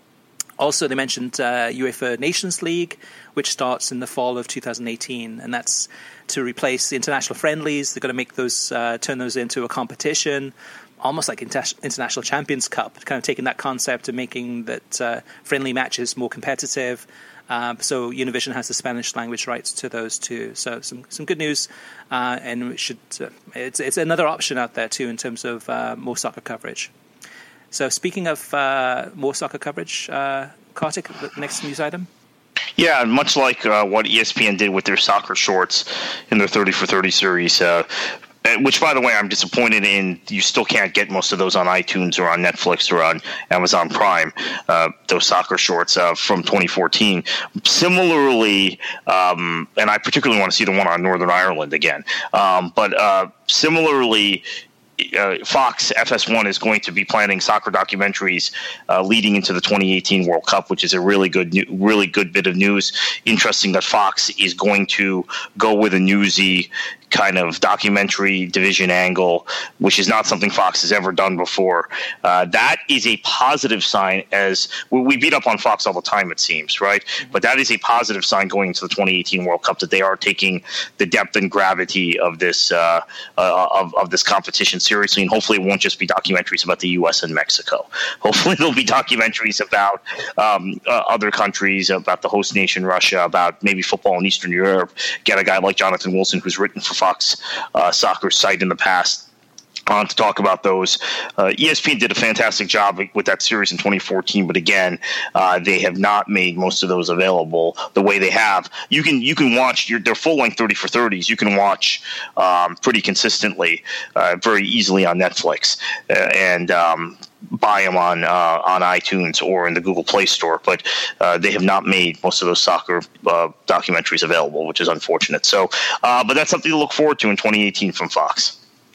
Also, they mentioned uh, UEFA Nations League, which starts in the fall of two thousand eighteen, and that's to replace the international friendlies. They're going to make those, uh, turn those into a competition, almost like inter- International Champions Cup, kind of taking that concept and making that uh, friendly matches more competitive. Uh, so Univision has the Spanish language rights to those too. So some some good news, uh, and we should uh, it's it's another option out there too in terms of uh, more soccer coverage. So speaking of uh, more soccer coverage, uh, Kartik, the next news item. Yeah, much like uh, what E S P N did with their soccer shorts in their thirty for thirty series, uh, which, by the way, I'm disappointed in. You still can't get most of those on iTunes or on Netflix or on Amazon Prime, uh, those soccer shorts uh, from twenty fourteen. Similarly, um, and I particularly want to see the one on Northern Ireland again, um, but uh, similarly, Uh, Fox F S one is going to be planning soccer documentaries uh, leading into the twenty eighteen World Cup, which is a really good, really good bit of news. Interesting that Fox is going to go with a newsy kind of documentary division angle, which is not something Fox has ever done before. Uh, that is a positive sign, as we, we beat up on Fox all the time, it seems, right? Mm-hmm. But that is a positive sign going into the twenty eighteen World Cup that they are taking the depth and gravity of this uh, uh, of, of this competition seriously, and hopefully it won't just be documentaries about the U S and Mexico. Hopefully there'll be documentaries about um, uh, other countries, about the host nation, Russia, about maybe football in Eastern Europe. Get a guy like Jonathan Wilson, who's written for Fox uh, soccer site in the past, on to talk about those. Uh, E S P N did a fantastic job with that series in twenty fourteen, but again, uh, they have not made most of those available the way they have. You can you can watch your their full length thirty for thirties. You can watch um, pretty consistently, uh, very easily on Netflix, uh, and um, buy them on uh, on iTunes or in the Google Play Store. But uh, they have not made most of those soccer uh, documentaries available, which is unfortunate. So, uh, but that's something to look forward to in twenty eighteen from Fox.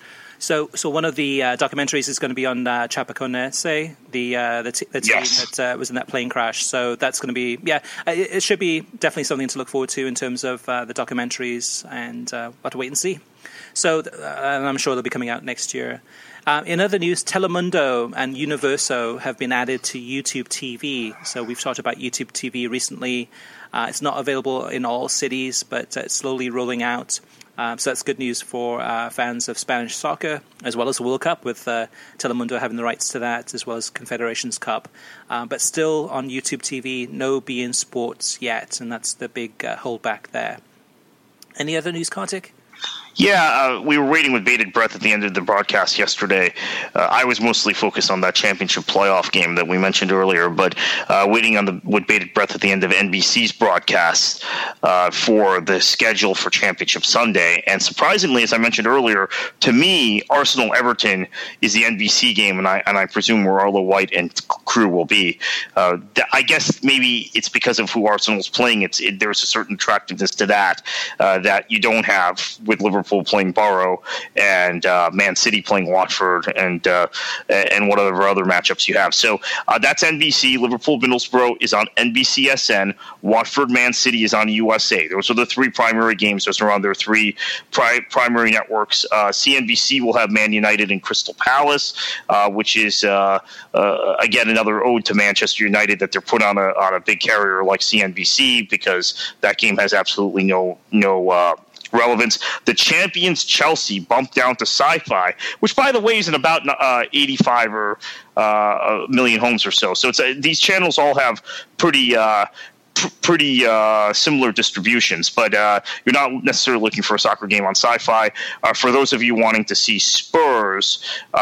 So, so one of the uh, documentaries is going to be on uh, Chapecoense, the uh, the, t- the team yes. that uh, was in that plane crash. So that's going to be, yeah, it, it should be definitely something to look forward to in terms of uh, the documentaries, and uh, we'll have to wait and see. So, uh, and I'm sure they'll be coming out next year. Uh, in other news, Telemundo and Universo have been added to YouTube T V. So we've talked about YouTube T V recently. Uh, it's not available in all cities, but uh, it's slowly rolling out. Um, so that's good news for uh, fans of Spanish soccer, as well as the World Cup, with uh, Telemundo having the rights to that, as well as Confederations Cup. Um, but still on YouTube T V, no beIN Sports yet, and that's the big uh, holdback there. Any other news, Kartik? Yeah, uh, we were waiting with bated breath at the end of the broadcast yesterday. Uh, I was mostly focused on that championship playoff game that we mentioned earlier, but uh, waiting on the with bated breath at the end of N B C's broadcast uh, for the schedule for Championship Sunday. And surprisingly, as I mentioned earlier, to me, Arsenal-Everton is the N B C game, and I and I presume where Arlo White and crew will be. Uh, I guess maybe it's because of who Arsenal's playing. It's it, there's a certain attractiveness to that uh, that you don't have with Liverpool playing Borough and uh, Man City playing Watford and uh, and whatever other matchups you have. So uh, that's N B C. Liverpool Middlesbrough is on N B C S N. Watford Man City is on U S A. Those are the three primary games. Those are on their three pri- primary networks. Uh, C N B C will have Man United and Crystal Palace, uh, which is uh, uh, again another ode to Manchester United that they're put on a on a big carrier like C N B C because that game has absolutely no no. Uh, relevance. The champions Chelsea bumped down to Sci-Fi, which by the way is in about uh, eighty-five or uh, a million homes or so. So it's uh, these channels all have pretty uh, pr- pretty uh, similar distributions, but uh, you're not necessarily looking for a soccer game on Sci-Fi. Uh, for those of you wanting to see Spurs,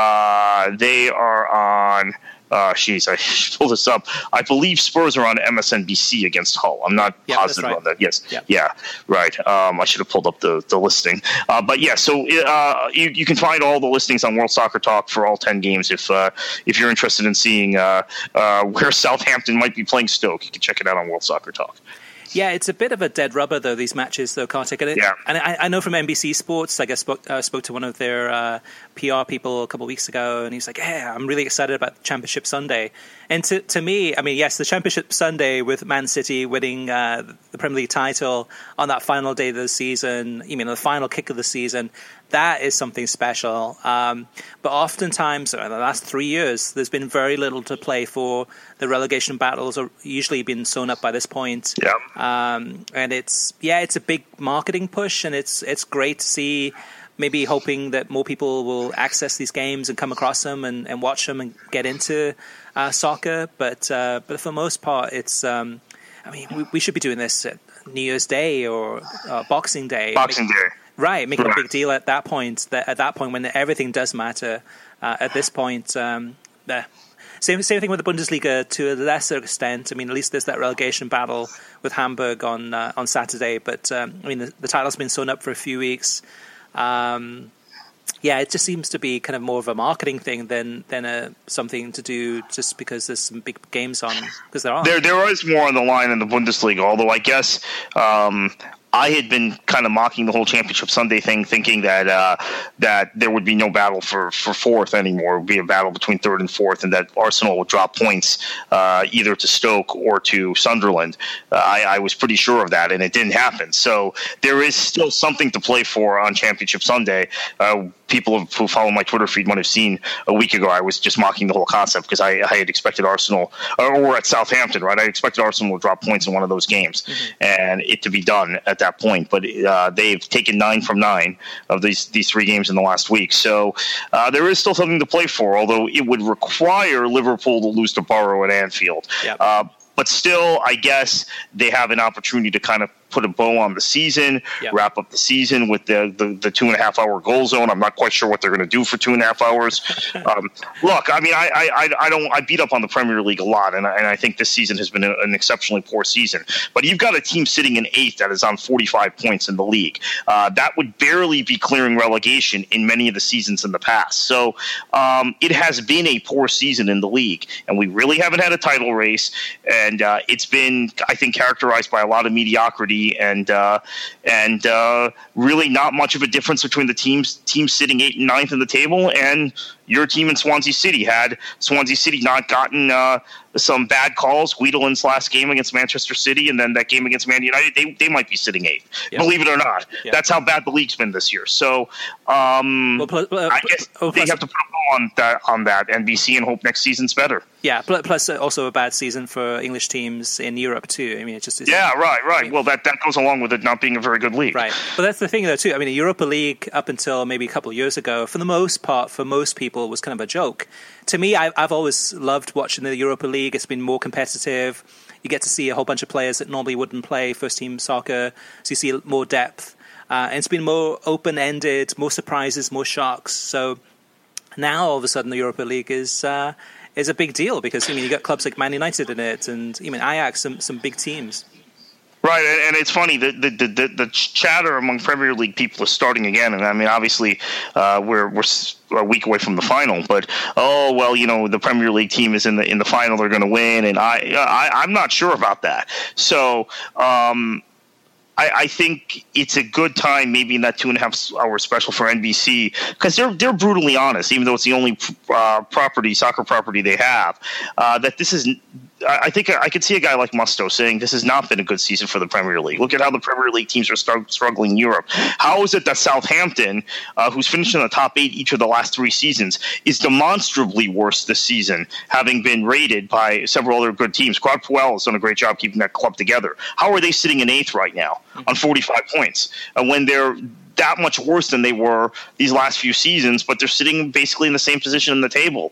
uh, they are on. Uh, geez, I pulled this up. I believe Spurs are on M S N B C against Hull. I'm not yep, positive right. on that. Yes. Yep. Yeah, right. Um, I should have pulled up the, the listing. Uh, but yeah, so uh, you, you can find all the listings on World Soccer Talk for all ten games if uh, if you're interested in seeing uh, uh, where Southampton might be playing Stoke. You can check it out on World Soccer Talk. Yeah, it's a bit of a dead rubber, though, these matches, though, Kartik. And, it, yeah. and I, I know from N B C Sports, like I spoke, uh, spoke to one of their uh, P R people a couple of weeks ago, and he's like, yeah, I'm really excited about Championship Sunday. And to, to me, I mean, yes, the Championship Sunday with Man City winning uh, the Premier League title on that final day of the season, you mean the final kick of the season, that is something special. Um, but oftentimes, in the last three years, there's been very little to play for. The relegation battles are usually been sewn up by this point. Yeah. Um, and it's, yeah, it's a big marketing push, and it's it's great to see, maybe hoping that more people will access these games and come across them and, and watch them and get into uh, soccer. But uh, but for the most part, it's, um, I mean, we, we should be doing this at New Year's Day or uh, Boxing Day. Boxing Day. Right, making right. a big deal at that point. That at that point, when everything does matter, uh, at this point, um, the same same thing with the Bundesliga to a lesser extent. I mean, at least there's that relegation battle with Hamburg on uh, on Saturday. But um, I mean, the, the title's been sewn up for a few weeks. Um, yeah, it just seems to be kind of more of a marketing thing than than a something to do just because there's some big games on, because there are. There there is more on the line in the Bundesliga, although I guess. Um, I had been kind of mocking the whole Championship Sunday thing, thinking that uh, that there would be no battle for, for fourth anymore. It would be a battle between third and fourth, and that Arsenal would drop points uh, either to Stoke or to Sunderland. Uh, I, I was pretty sure of that, and it didn't happen. So there is still something to play for on Championship Sunday. Uh, people who follow my Twitter feed might have seen a week ago I was just mocking the whole concept because I, I had expected Arsenal, or we're at Southampton, right? I expected Arsenal to drop points in one of those games mm-hmm. and it to be done at that point. But uh, they've taken nine from nine of these these three games in the last week. So uh, there is still something to play for, although it would require Liverpool to lose to Borough at Anfield. Yep. Uh, but still, I guess they have an opportunity to kind of put a bow on the season, yep. wrap up the season with the, the, the two and a half hour goal zone. I'm not quite sure what they're going to do for two and a half hours. um, look, I mean, I, I, I don't, I beat up on the Premier League a lot, and I, and I think this season has been a, an exceptionally poor season. But you've got a team sitting in eighth that is on forty-five points in the league. Uh, that would barely be clearing relegation in many of the seasons in the past. So um, it has been a poor season in the league, and we really haven't had a title race. And uh, it's been, I think, characterized by a lot of mediocrity. And uh, and uh, really not much of a difference between the teams teams sitting eighth and ninth in the table and your team in Swansea City. Had Swansea City not gotten uh, some bad calls, Guidelin's last game against Manchester City and then that game against Man United, they they might be sitting eighth. Yep. Believe it or not. Yep. That's how bad the league's been this year. So um, well, plus, uh, I guess oh, they plus, have to put a bow on that, on that N B C and hope next season's better. Yeah, plus also a bad season for English teams in Europe too. I mean, it just is. Yeah, right, right. I mean, well, that, that goes along with it not being a very good league. Right. But that's the thing, though, too. I mean, the Europa League, up until maybe a couple of years ago, for the most part, for most people, was kind of a joke. To me, I, I've always loved watching the Europa League. It's been more competitive. You get to see a whole bunch of players that normally wouldn't play first-team soccer, so you see more depth. Uh, and it's been more open-ended, more surprises, more shocks. So now, all of a sudden, the Europa League is uh, is a big deal because, I mean, you got clubs like Man United in it and, I mean, Ajax, some, some big teams. Right, and it's funny, the, the the the chatter among Premier League people is starting again, and I mean, obviously, uh, we're we're a week away from the final, but oh well, you know, the Premier League team is in the in the final, they're going to win, and I, I I'm not sure about that. So. Um, I, I think it's a good time, maybe in that two and a half hour special for N B C, because they're they're brutally honest, even though it's the only uh, property, soccer property they have, uh, that this is. I think I could see a guy like Musto saying this has not been a good season for the Premier League. Look at how the Premier League teams are start struggling in Europe. How is it that Southampton, uh, who's finished in the top eight each of the last three seasons, is demonstrably worse this season, having been rated by several other good teams? Claude Puel has done a great job keeping that club together. How are they sitting in eighth right now on forty-five points uh, when they're that much worse than they were these last few seasons, but they're sitting basically in the same position in the table?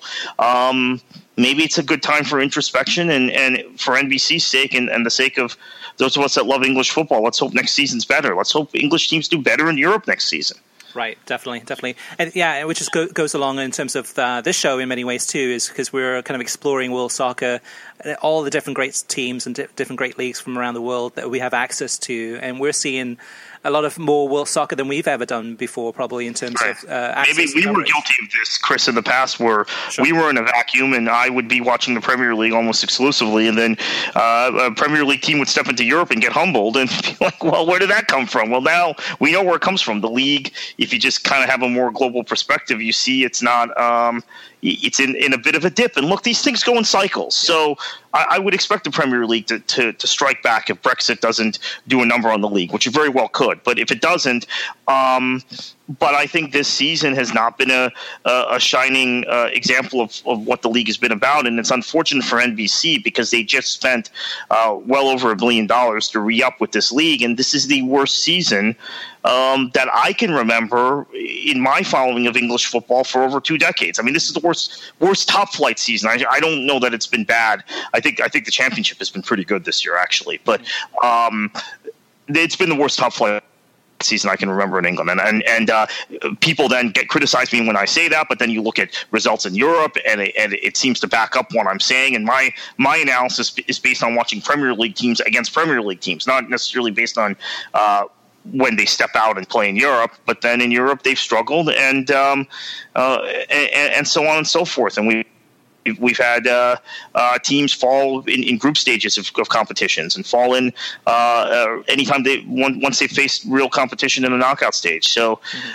Um, maybe it's a good time for introspection and, and for N B C's sake and, and the sake of those of us that love English football. Let's hope next season's better. Let's hope English teams do better in Europe next season. Right, definitely, definitely. And yeah, which just go, goes along in terms of uh, this show in many ways too, is because we're kind of exploring world soccer, all the different great teams and di- different great leagues from around the world that we have access to, and we're seeing a lot of more world soccer than we've ever done before, probably in terms right. of uh, access. Maybe we coverage. were guilty of this, Chris, in the past, where sure. we were in a vacuum, and I would be watching the Premier League almost exclusively, and then uh, a Premier League team would step into Europe and get humbled, and be like, "Well, where did that come from?" Well, now we know where it comes from. The league, if you just kind of have a more global perspective, you see it's not. Um, It's in, in a bit of a dip. And look, these things go in cycles. So I, I would expect the Premier League to, to, to strike back if Brexit doesn't do a number on the league, which it very well could. But if it doesn't, um, but I think this season has not been a, a, a shining uh, example of, of what the league has been about. And it's unfortunate for N B C because they just spent uh, well over a billion dollars to re-up with this league. And this is the worst season Um, that I can remember in my following of English football for over two decades. I mean, this is the worst worst top flight season. I, I don't know that it's been bad. I think I think the championship has been pretty good this year, actually. But um, it's been the worst top flight season I can remember in England. And and, and uh, people then get criticize me when I say that, but then you look at results in Europe, and it, and it seems to back up what I'm saying. And my my analysis is based on watching Premier League teams against Premier League teams, not necessarily based on uh, when they step out and play in Europe, but then in Europe they've struggled, and um, uh, and, and so on and so forth. And we we've had uh, uh, teams fall in, in group stages of, of competitions and fall in uh, uh, anytime they once they face real competition in the knockout stage. So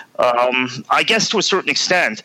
um, I guess to a certain extent,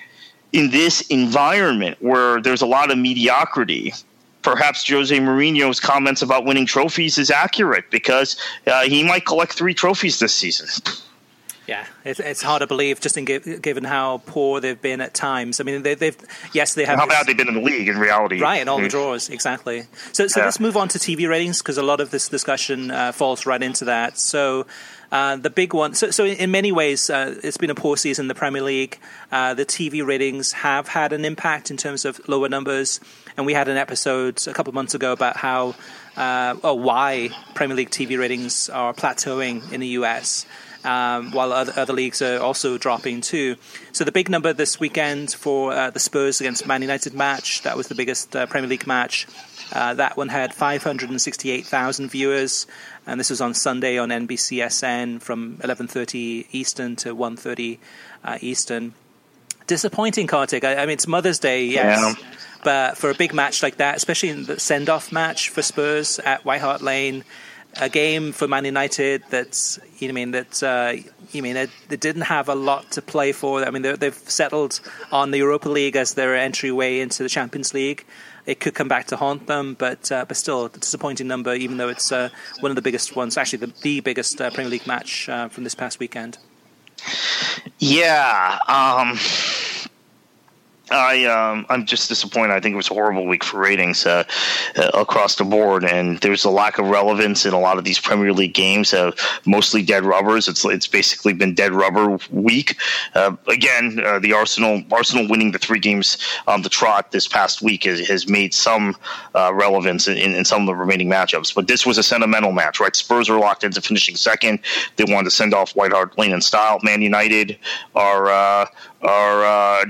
in this environment where there's a lot of mediocrity, perhaps Jose Mourinho's comments about winning trophies is accurate, because uh, he might collect three trophies this season. Yeah, it, it's hard to believe, just in give, given how poor they've been at times. I mean, they, they've yes, they have. How this, bad they've been in the league in reality, right? And all the draws, exactly. So, so yeah. Let's move on to T V ratings, because a lot of this discussion uh, falls right into that. So. Uh, the big one. So, so in many ways, uh, it's been a poor season in the Premier League. Uh, the T V ratings have had an impact in terms of lower numbers, and we had an episode a couple of months ago about how, uh, or why Premier League T V ratings are plateauing in the U S, um, while other, other leagues are also dropping too. So the big number this weekend for uh, the Spurs against Man United match, that was the biggest uh, Premier League match. Uh, that one had five hundred sixty-eight thousand viewers, and this was on Sunday on N B C S N from eleven thirty Eastern to one thirty uh, Eastern. Disappointing, Kartik. I, I mean, it's Mother's Day, yes, yeah. But for a big match like that, especially in the send-off match for Spurs at White Hart Lane, a game for Man United that's, you know, I mean, that uh, you mean they, they didn't have a lot to play for. I mean, they've settled on the Europa League as their entryway into the Champions League. It could come back to haunt them, but uh, but still a disappointing number, even though it's uh, one of the biggest ones, actually the, the biggest uh, Premier League match uh, from this past weekend. Yeah. Um, I um, I'm just disappointed. I think it was a horrible week for ratings uh, uh, across the board, and there's a lack of relevance in a lot of these Premier League games. Uh, mostly dead rubbers. It's it's basically been dead rubber week. Uh, again, uh, the Arsenal Arsenal winning the three games on the trot this past week has, has made some uh, relevance in, in some of the remaining matchups. But this was a sentimental match, right? Spurs are locked into finishing second. They wanted to send off White Hart Lane in style. Man United are uh, are. Uh,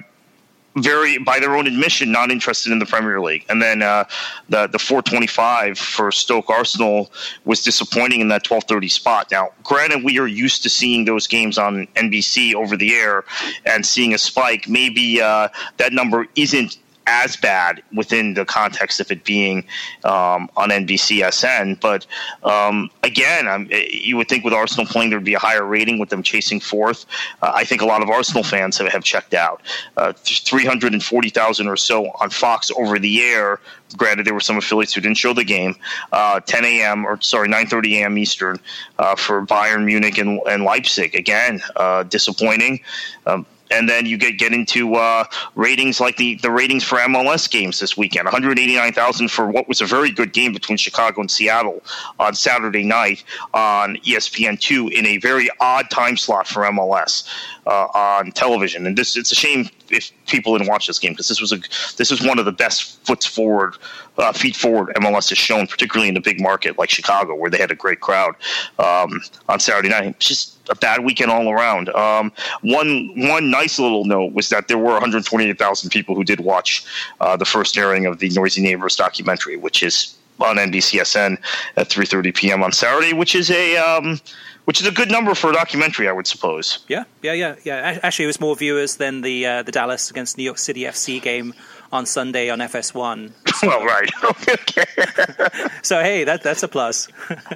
very, by their own admission, not interested in the Premier League. And then uh, the the four twenty-five for Stoke Arsenal was disappointing in that twelve thirty spot. Now, granted, we are used to seeing those games on N B C over the air and seeing a spike. Maybe uh, that number isn't as bad within the context of it being um, on N B C S N. But um, again, I'm, you would think with Arsenal playing there would be a higher rating with them chasing fourth. Uh, I think a lot of Arsenal fans have, have checked out. Uh, three hundred forty thousand or so on Fox over the air. Granted, there were some affiliates who didn't show the game. Uh, ten a.m. or sorry, nine thirty a.m. Eastern uh, for Bayern Munich and, and Leipzig. Again, uh, disappointing. Um, And then you get, get into uh, ratings like the, the ratings for M L S games this weekend. one hundred eighty-nine thousand for what was a very good game between Chicago and Seattle on Saturday night on E S P N two in a very odd time slot for M L S uh, on television. And this it's a shame if people didn't watch this game because this was a this was one of the best foots forward, uh, feet forward M L S has shown, particularly in a big market like Chicago where they had a great crowd um, on Saturday night. Just a bad weekend all around. Um, one one nice little note was that there were one hundred twenty-eight thousand people who did watch uh, the first airing of the Noisy Neighbors documentary, which is on N B C S N at three thirty p.m. on Saturday, which is a um, which is a good number for a documentary, I would suppose. Yeah, yeah, yeah, yeah. Actually, it was more viewers than the uh, the Dallas against New York City F C game on Sunday on F S one. So. Well, right. Okay. So hey, that that's a plus.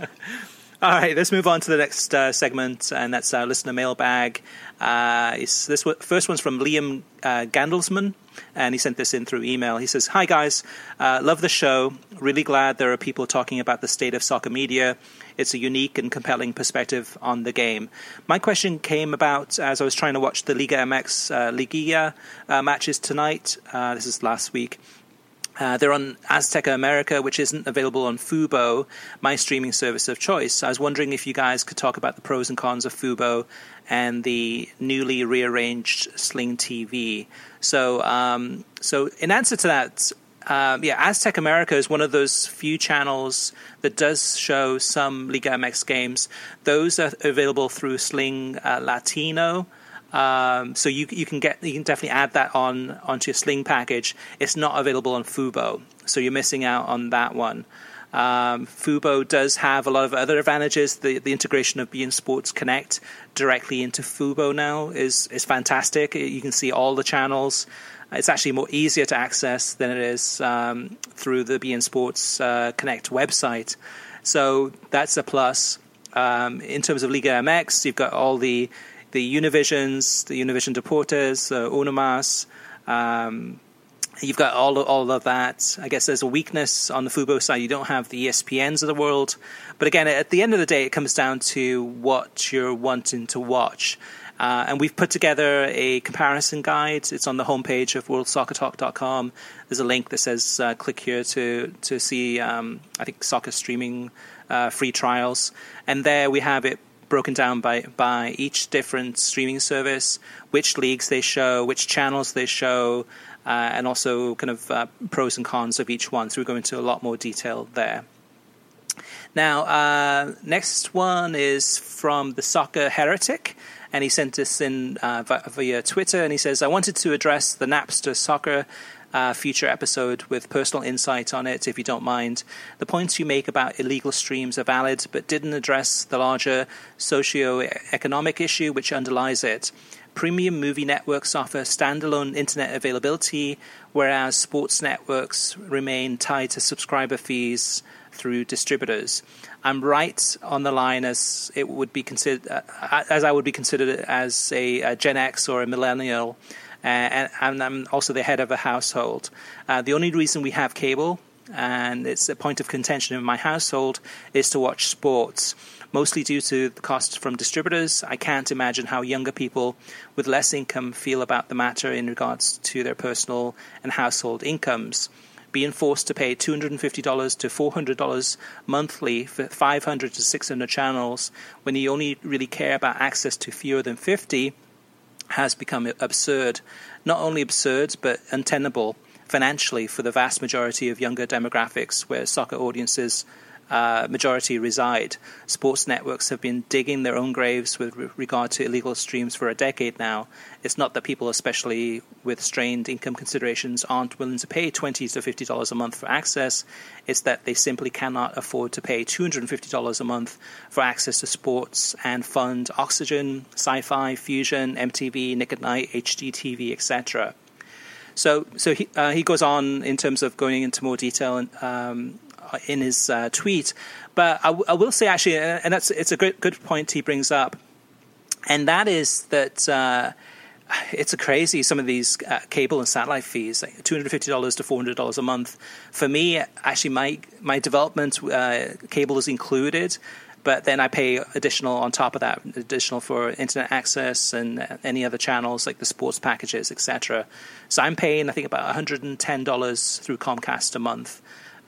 All right, let's move on to the next uh, segment, and that's our listener mailbag. Uh, it's, this first one's from Liam uh, Gandelsman, and he sent this in through email. He says, "Hi guys, uh, love the show. Really glad there are people talking about the state of soccer media. It's a unique and compelling perspective on the game. My question came about as I was trying to watch the Liga M X uh, Liguilla uh, matches tonight. Uh, this is last week. Uh, they're on Azteca America, which isn't available on Fubo, my streaming service of choice. I was wondering if you guys could talk about the pros and cons of Fubo and the newly rearranged Sling T V. So, um, so in answer to that, um, yeah, Aztec America is one of those few channels that does show some Liga M X games. Those are available through Sling uh, Latino. Um, so you you can get you can definitely add that on onto your Sling package. It's not available on Fubo, so you're missing out on that one. Um, Fubo does have a lot of other advantages. The the integration of beIN Sports Connect directly into Fubo now is is fantastic. You can see all the channels. It's actually more easier to access than it is um, through the beIN Sports uh, Connect website. So that's a plus. Um, in terms of Liga M X, you've got all the the Univisions, the Univision Deportes, uh, Unomas. Um, you've got all of, all of that. I guess there's a weakness on the Fubo side. You don't have the E S P Ns of the world. But again, at the end of the day, it comes down to what you're wanting to watch. Uh, and we've put together a comparison guide. It's on the homepage of world soccer talk dot com. There's a link that says uh, click here to to see, um, I think, soccer streaming uh, free trials. And there we have it broken down by, by each different streaming service, which leagues they show, which channels they show, uh, and also kind of uh, pros and cons of each one. So we go into a lot more detail there. Now, uh, next one is from the Soccer Heretic, and he sent us in uh, via Twitter, and he says, I wanted to address the Napster Soccer Uh, future episode with personal insight on it, if you don't mind. The points you make about illegal streams are valid, but didn't address the larger socio-economic issue which underlies it. Premium movie networks offer standalone internet availability, whereas sports networks remain tied to subscriber fees through distributors. I'm right on the line as it would be considered, uh, as I would be considered as a, a Gen X or a millennial. Uh, and, and I'm also the head of a household. Uh, the only reason we have cable, and it's a point of contention in my household, is to watch sports. mostly due to the costs from distributors. I can't imagine how younger people with less income feel about the matter in regards to their personal and household incomes. Being forced to pay two hundred fifty dollars to four hundred dollars monthly for five hundred to six hundred channels when you only really care about access to fewer than fifty has become absurd. Not only absurd, but untenable financially for the vast majority of younger demographics where soccer audiences uh, majority reside. Sports networks have been digging their own graves with re- regard to illegal streams for a decade now. It's not that people, especially with strained income considerations, aren't willing to pay twenty to fifty dollars a month for access. It's that they simply cannot afford to pay two hundred fifty dollars a month for access to sports and fund Oxygen, Sci-Fi, Fusion, M T V, Nick at Night, H G T V, et cetera. So, so he uh, he goes on in terms of going into more detail and, um, in his uh, tweet, but I, w- I will say actually, and that's it's a good good point he brings up, and that is that uh, it's a crazy some of these uh, cable and satellite fees, like two hundred fifty dollars to four hundred dollars a month. For me, actually, my my development uh, cable is included. But then I pay additional on top of that, additional for internet access and any other channels like the sports packages, et cetera. So I'm paying, I think, about one hundred ten dollars through Comcast a month,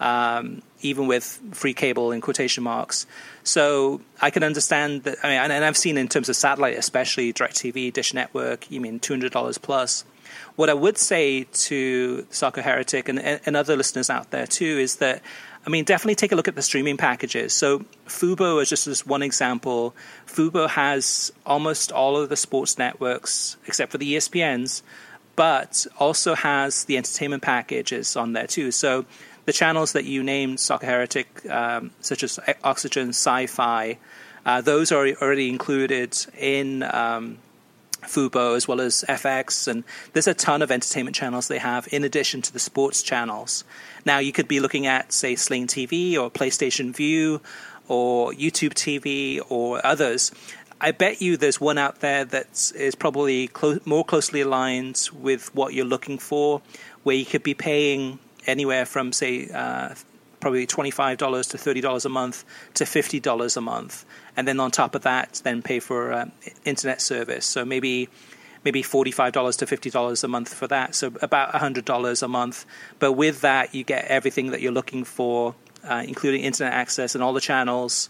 um, even with free cable in quotation marks. So I can understand that. I mean, and, and I've seen in terms of satellite, especially DirecTV, Dish Network, you mean two hundred dollars plus. What I would say to Soccer Heretic and, and other listeners out there too is that, I mean, definitely take a look at the streaming packages. So Fubo is just this one example. Fubo has almost all of the sports networks except for the E S P Ns, but also has the entertainment packages on there too. So the channels that you named, Soccer Heretic, um, such as Oxygen, Sci-Fi, uh, those are already included in um, Fubo, as well as F X, and there's a ton of entertainment channels they have in addition to the sports channels. Now, you could be looking at, say, Sling T V or PlayStation View or YouTube T V or others. I bet you there's one out there that is probably clo- more closely aligned with what you're looking for, where you could be paying anywhere from, say, uh, probably twenty-five dollars to thirty dollars a month to fifty dollars a month. And then on top of that, then pay for uh, internet service. So maybe maybe forty-five dollars to fifty dollars a month for that. So about one hundred dollars a month. But with that, you get everything that you're looking for, uh, including internet access and all the channels,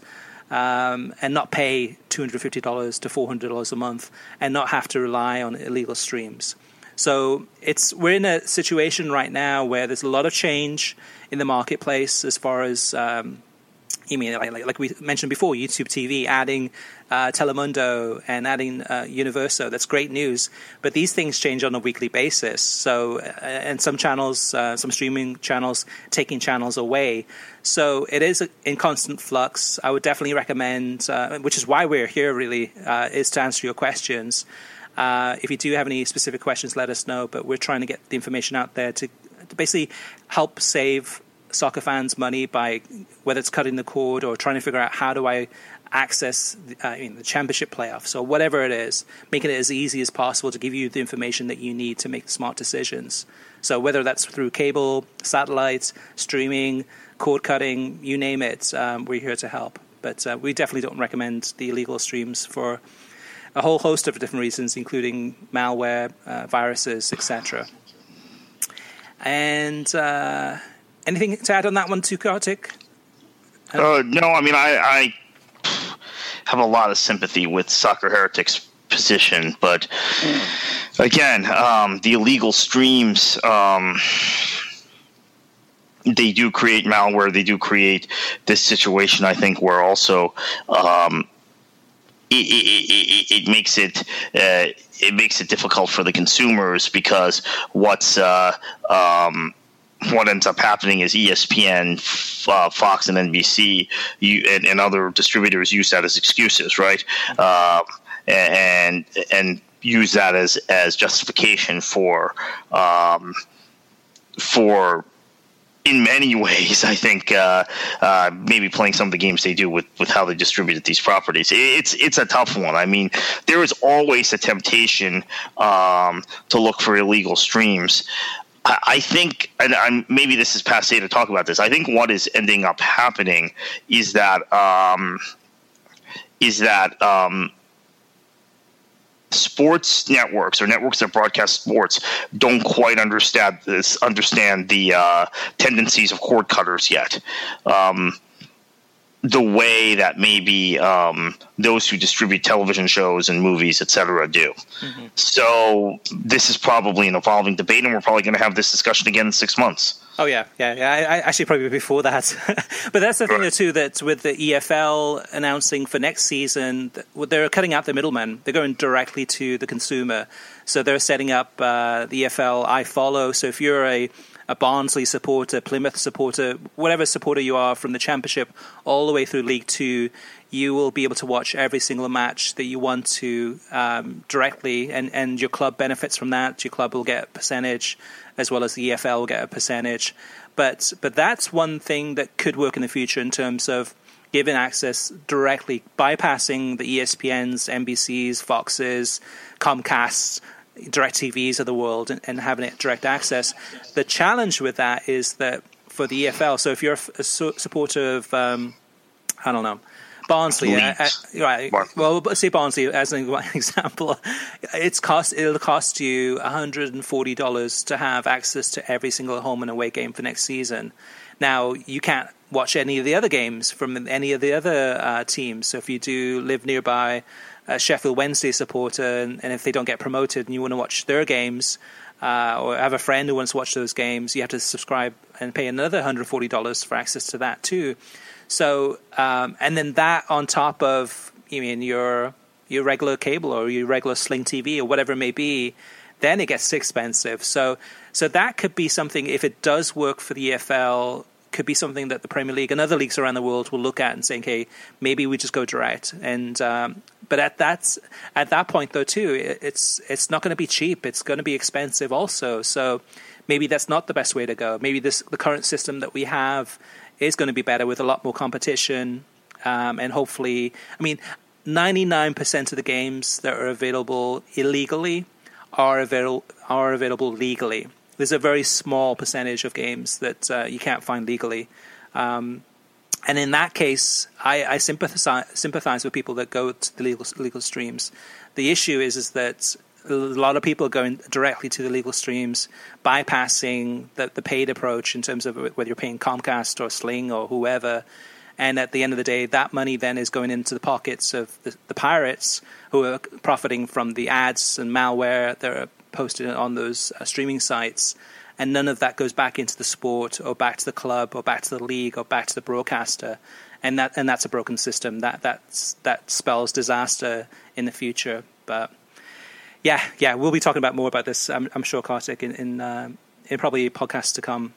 um, and not pay two hundred fifty dollars to four hundred dollars a month and not have to rely on illegal streams. So it's we're in a situation right now where there's a lot of change in the marketplace as far as um, you mean like, like, like we mentioned before, YouTube T V adding uh, Telemundo and adding uh, Universo. That's great news. But these things change on a weekly basis. So uh, and some channels, uh, some streaming channels, taking channels away. So it is in constant flux. I would definitely recommend, uh, which is why we're here really, uh, is to answer your questions. Uh, if you do have any specific questions, let us know. But we're trying to get the information out there to, to basically help save soccer fans money by whether it's cutting the cord or trying to figure out how do I access the, uh, I mean, the championship playoffs or whatever it is, making it as easy as possible to give you the information that you need to make smart decisions. So whether that's through cable, satellites, streaming, cord cutting, you name it, um, we're here to help. But uh, we definitely don't recommend the illegal streams for a whole host of different reasons, including malware, uh, viruses, et cetera. And uh, anything to add on that one too, Kartik? Uh, no, I mean, I, I have a lot of sympathy with Soccer Heretic's position, but again, um, the illegal streams, um, they do create malware. They do create this situation, I think, where also um, It, it, it, it makes it uh, it makes it difficult for the consumers because what's uh, um, what ends up happening is E S P N, uh, Fox, and N B C you, and, and other distributors use that as excuses, right? Uh, and and use that as as justification for um, for. In many ways, I think uh, uh, maybe playing some of the games they do with, with how they distributed these properties. It's it's a tough one. I mean, there is always a temptation um, to look for illegal streams. I, I think, and I'm, maybe this is passé to talk about this, I think what is ending up happening is that um, is that um, sports networks or networks that broadcast sports don't quite understand this, understand the uh, tendencies of cord cutters yet. Um, the way that maybe um, those who distribute television shows and movies, et cetera, do. Mm-hmm. So this is probably an evolving debate, and we're probably going to have this discussion again in six months. Oh, yeah, yeah, yeah. I, I actually probably before that. But that's the thing, right. too, that with the E F L announcing for next season, they're cutting out the middlemen. They're going directly to the consumer. So they're setting up uh, the E F L iFollow. So if you're a a Barnsley supporter, Plymouth supporter, whatever supporter you are from the Championship all the way through League Two, you will be able to watch every single match that you want to um, directly, and, and your club benefits from that. Your club will get a percentage, as well as the E F L will get a percentage. But but that's one thing that could work in the future in terms of giving access directly, bypassing the E S P Ns, N B Cs, Foxes, Comcasts, DirecTVs of the world, and, and having it direct access. The challenge with that is that for the E F L, so if you're a, a supporter of, um, I don't know, Barnsley, uh, uh, right? Well, say Barnsley as an example. It's cost. It'll cost you one hundred and forty dollars to have access to every single home and away game for next season. Now you can't watch any of the other games from any of the other uh, teams. So if you do live nearby a Sheffield Wednesday supporter, and, and if they don't get promoted and you want to watch their games, uh, or have a friend who wants to watch those games, you have to subscribe and pay another one hundred forty dollars for access to that too. So, um, and then that on top of, I mean, your your regular cable or your regular Sling T V or whatever it may be, then it gets expensive. So, so that could be something, if it does work for the E F L, could be something that the Premier League and other leagues around the world will look at and say, okay, maybe we just go direct. And um, but at that at that point though too, it, it's it's not going to be cheap. It's going to be expensive also. So maybe that's not the best way to go. Maybe this the current system that we have is going to be better with a lot more competition, um, and hopefully, I mean, ninety-nine percent of the games that are available illegally are available are available legally. There's a very small percentage of games that uh, you can't find legally. Um, and in that case, I, I sympathize, sympathize with people that go to the legal, legal streams. The issue is, is that a lot of people are going directly to the legal streams, bypassing the, the paid approach in terms of whether you're paying Comcast or Sling or whoever. And at the end of the day, that money then is going into the pockets of the, the pirates who are profiting from the ads and malware that are posted on those uh, streaming sites, and none of that goes back into the sport or back to the club or back to the league or back to the broadcaster, and that and that's a broken system. That that's, that spells disaster in the future. But yeah, yeah, we'll be talking about more about this, I'm, I'm sure, Kartik, in in, uh, in probably podcasts to come.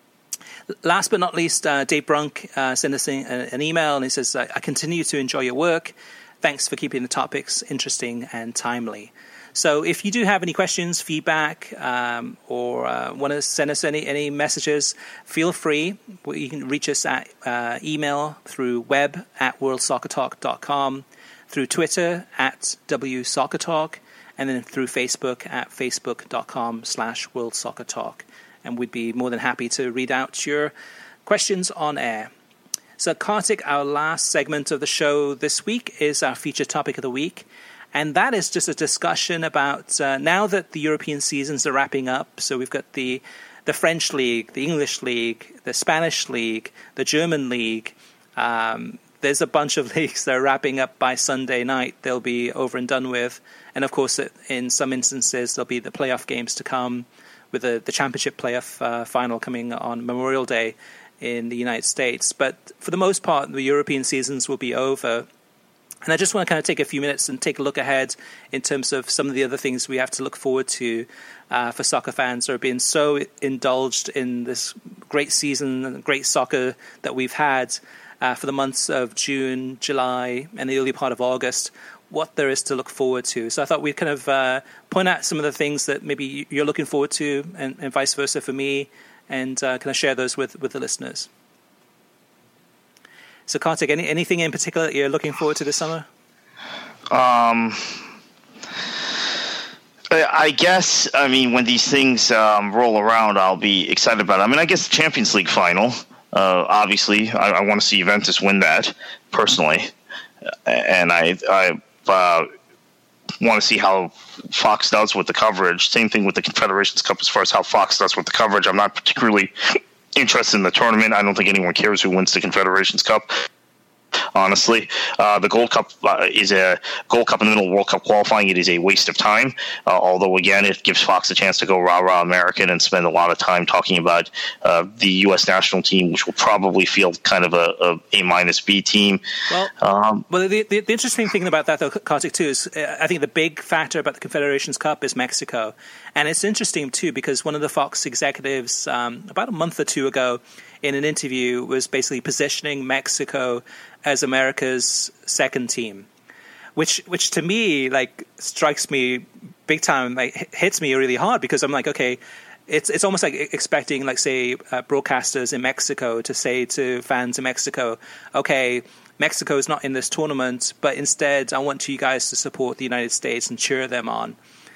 Last but not least, uh, Dave Brunk uh, sent us an, an email, and he says, I continue to enjoy your work. Thanks for keeping the topics interesting and timely. So if you do have any questions, feedback, um, or uh, want to send us any, any messages, feel free. You can reach us at uh, email, through web at world soccer talk dot com, through Twitter at W Soccer Talk, and then through Facebook at facebook.com slash World Soccer Talk. And we'd be more than happy to read out your questions on air. So Kartik, our last segment of the show this week is our featured topic of the week. And that is just a discussion about uh, now that the European seasons are wrapping up. So we've got the the French League, the English League, the Spanish League, the German League. Um, there's a bunch of leagues that are wrapping up by Sunday night. They'll be over and done with. And of course, in some instances, there'll be the playoff games to come, with the, the championship playoff uh, final coming on Memorial Day in the United States. But for the most part, the European seasons will be over. And I just want to kind of take a few minutes and take a look ahead in terms of some of the other things we have to look forward to uh, for soccer fans who are being so indulged in this great season and great soccer that we've had uh, for the months of June, July, and the early part of August, what there is to look forward to. So I thought we'd kind of uh, point out some of the things that maybe you're looking forward to, and, and vice versa for me, and uh, kind of share those with, with the listeners. So, Kartik, any, anything in particular that you're looking forward to this summer? Um, I guess, I mean, when these things um, roll around, I'll be excited about it. I mean, I guess the Champions League final, uh, obviously, I, I want to see Juventus win that, personally. and I I uh, want to see how Fox does with the coverage. Same thing with the Confederations Cup as far as how Fox does with the coverage. I'm not particularly interested in the tournament. I don't think anyone cares who wins the Confederations Cup. Honestly, uh, the Gold Cup uh, is a Gold Cup in the middle of World Cup qualifying. It is a waste of time. Uh, although, again, it gives Fox a chance to go rah rah American and spend a lot of time talking about uh, the U S national team, which will probably field kind of a, a A minus B team. Well, um, well, the, the the interesting thing about that, though, Kartik, too, is uh, I think the big factor about the Confederations Cup is Mexico, and it's interesting too because one of the Fox executives um, about a month or two ago, in an interview, was basically positioning Mexico as America's second team, which which to me like strikes me big time, like hits me really hard because I'm like, okay, it's it's almost like expecting, like, say, uh, broadcasters in Mexico to say to fans in Mexico, okay, Mexico is not in this tournament, but instead I want you guys to support the United States and cheer them on.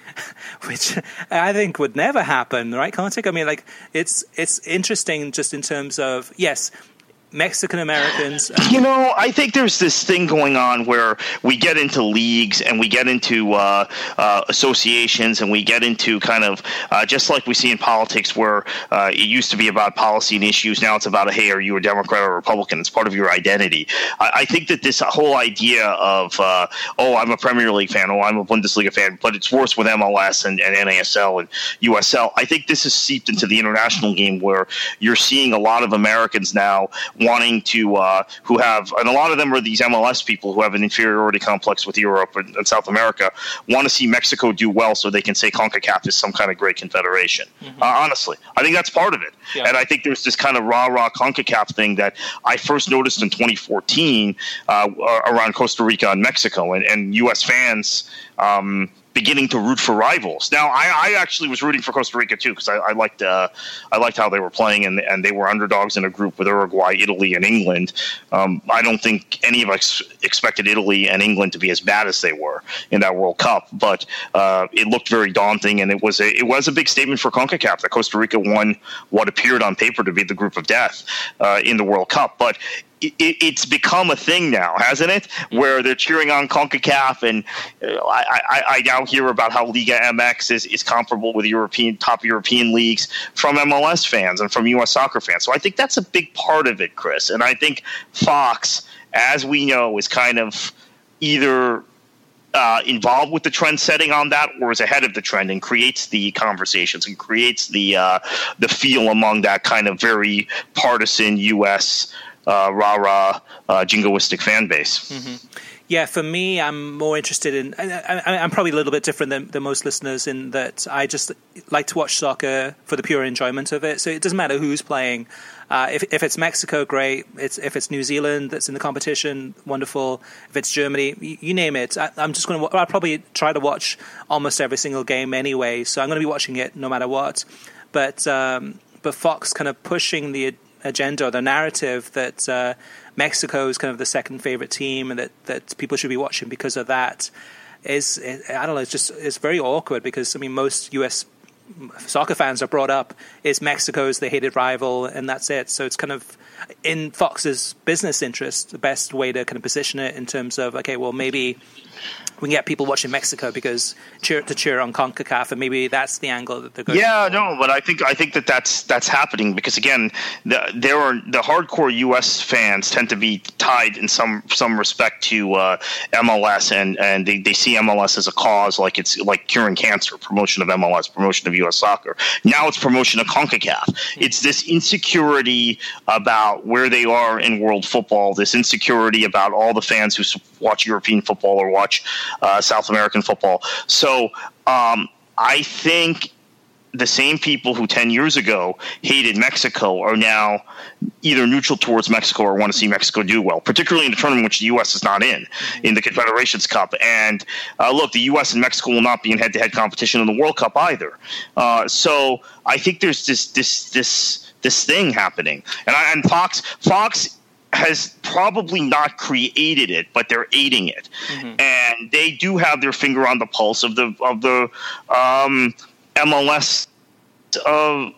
Which I think would never happen, right, Kartik? I mean, like, it's it's interesting just in terms of, yes, Mexican Americans. Uh, you know, I think there's this thing going on where we get into leagues and we get into uh, uh, associations and we get into kind of uh, just like we see in politics where uh, it used to be about policy and issues. Now it's about, hey, are you a Democrat or a Republican? It's part of your identity. I, I think that this whole idea of, uh, oh, I'm a Premier League fan, oh, I'm a Bundesliga fan, but it's worse with M L S and, and N A S L and U S L. I think this is seeped into the international game where you're seeing a lot of Americans now wanting to, uh, who have, and a lot of them are these M L S people who have an inferiority complex with Europe and, and South America, want to see Mexico do well so they can say CONCACAF is some kind of great confederation. Mm-hmm. Uh, honestly, I think that's part of it. Yeah. And I think there's this kind of rah-rah CONCACAF thing that I first noticed in twenty fourteen uh, around Costa Rica and Mexico, and, and U S fans um, beginning to root for rivals. Now, I, I actually was rooting for Costa Rica too because I, I liked uh, I liked how they were playing, and and they were underdogs in a group with Uruguay, Italy, and England. Um, I don't think any of us expected Italy and England to be as bad as they were in that World Cup, but uh, it looked very daunting, and it was a it was a big statement for CONCACAF that Costa Rica won what appeared on paper to be the group of death uh, in the World Cup, but. It's become a thing now, hasn't it? Where they're cheering on CONCACAF, and I, I, I now hear about how Liga M X is, is comparable with European top European leagues from M L S fans and from U S soccer fans. So I think that's a big part of it, Chris. And I think Fox, as we know, is kind of either uh, involved with the trend setting on that, or is ahead of the trend and creates the conversations and creates the uh, the feel among that kind of very partisan U S Uh, rah-rah, uh, jingoistic fan base. Mm-hmm. Yeah, for me, I'm more interested in... I, I, I'm probably a little bit different than, than most listeners in that I just like to watch soccer for the pure enjoyment of it. So it doesn't matter who's playing. Uh, if, if it's Mexico, great. It's, if it's New Zealand that's in the competition, wonderful. If it's Germany, you, you name it. I, I'm just going to... I'll probably try to watch almost every single game anyway, so I'm going to be watching it no matter what. But, um, but Fox kind of pushing the agenda or the narrative that uh, Mexico is kind of the second favorite team and that, that people should be watching because of that is, I don't know, it's just, it's very awkward because, I mean, most U S soccer fans are brought up is Mexico's the hated rival and that's it. So it's kind of in Fox's business interest, the best way to kind of position it in terms of, okay, well, maybe we can get people watching Mexico because cheer to cheer on CONCACAF, and maybe that's the angle that they're going. Yeah, no, but I think I think that that's that's happening because again, the, there are the hardcore U S fans tend to be tied in some some respect to uh, M L S, and and they, they see M L S as a cause, like it's like curing cancer, promotion of M L S, promotion of U S soccer. Now it's promotion of CONCACAF. Mm-hmm. It's this insecurity about where they are in world football, this insecurity about all the fans who watch European football or watch uh, South American football. So um, I think the same people who ten years ago hated Mexico are now either neutral towards Mexico or want to see Mexico do well, particularly in the tournament which the U S is not in, in the Confederations Cup. And uh, look, the U S and Mexico will not be in head-to-head competition in the World Cup either. Uh, so I think there's this this this this thing happening, and I, and Fox Fox. has probably not created it, but they're aiding it, mm-hmm. and they do have their finger on the pulse of the of the um, M L S uh,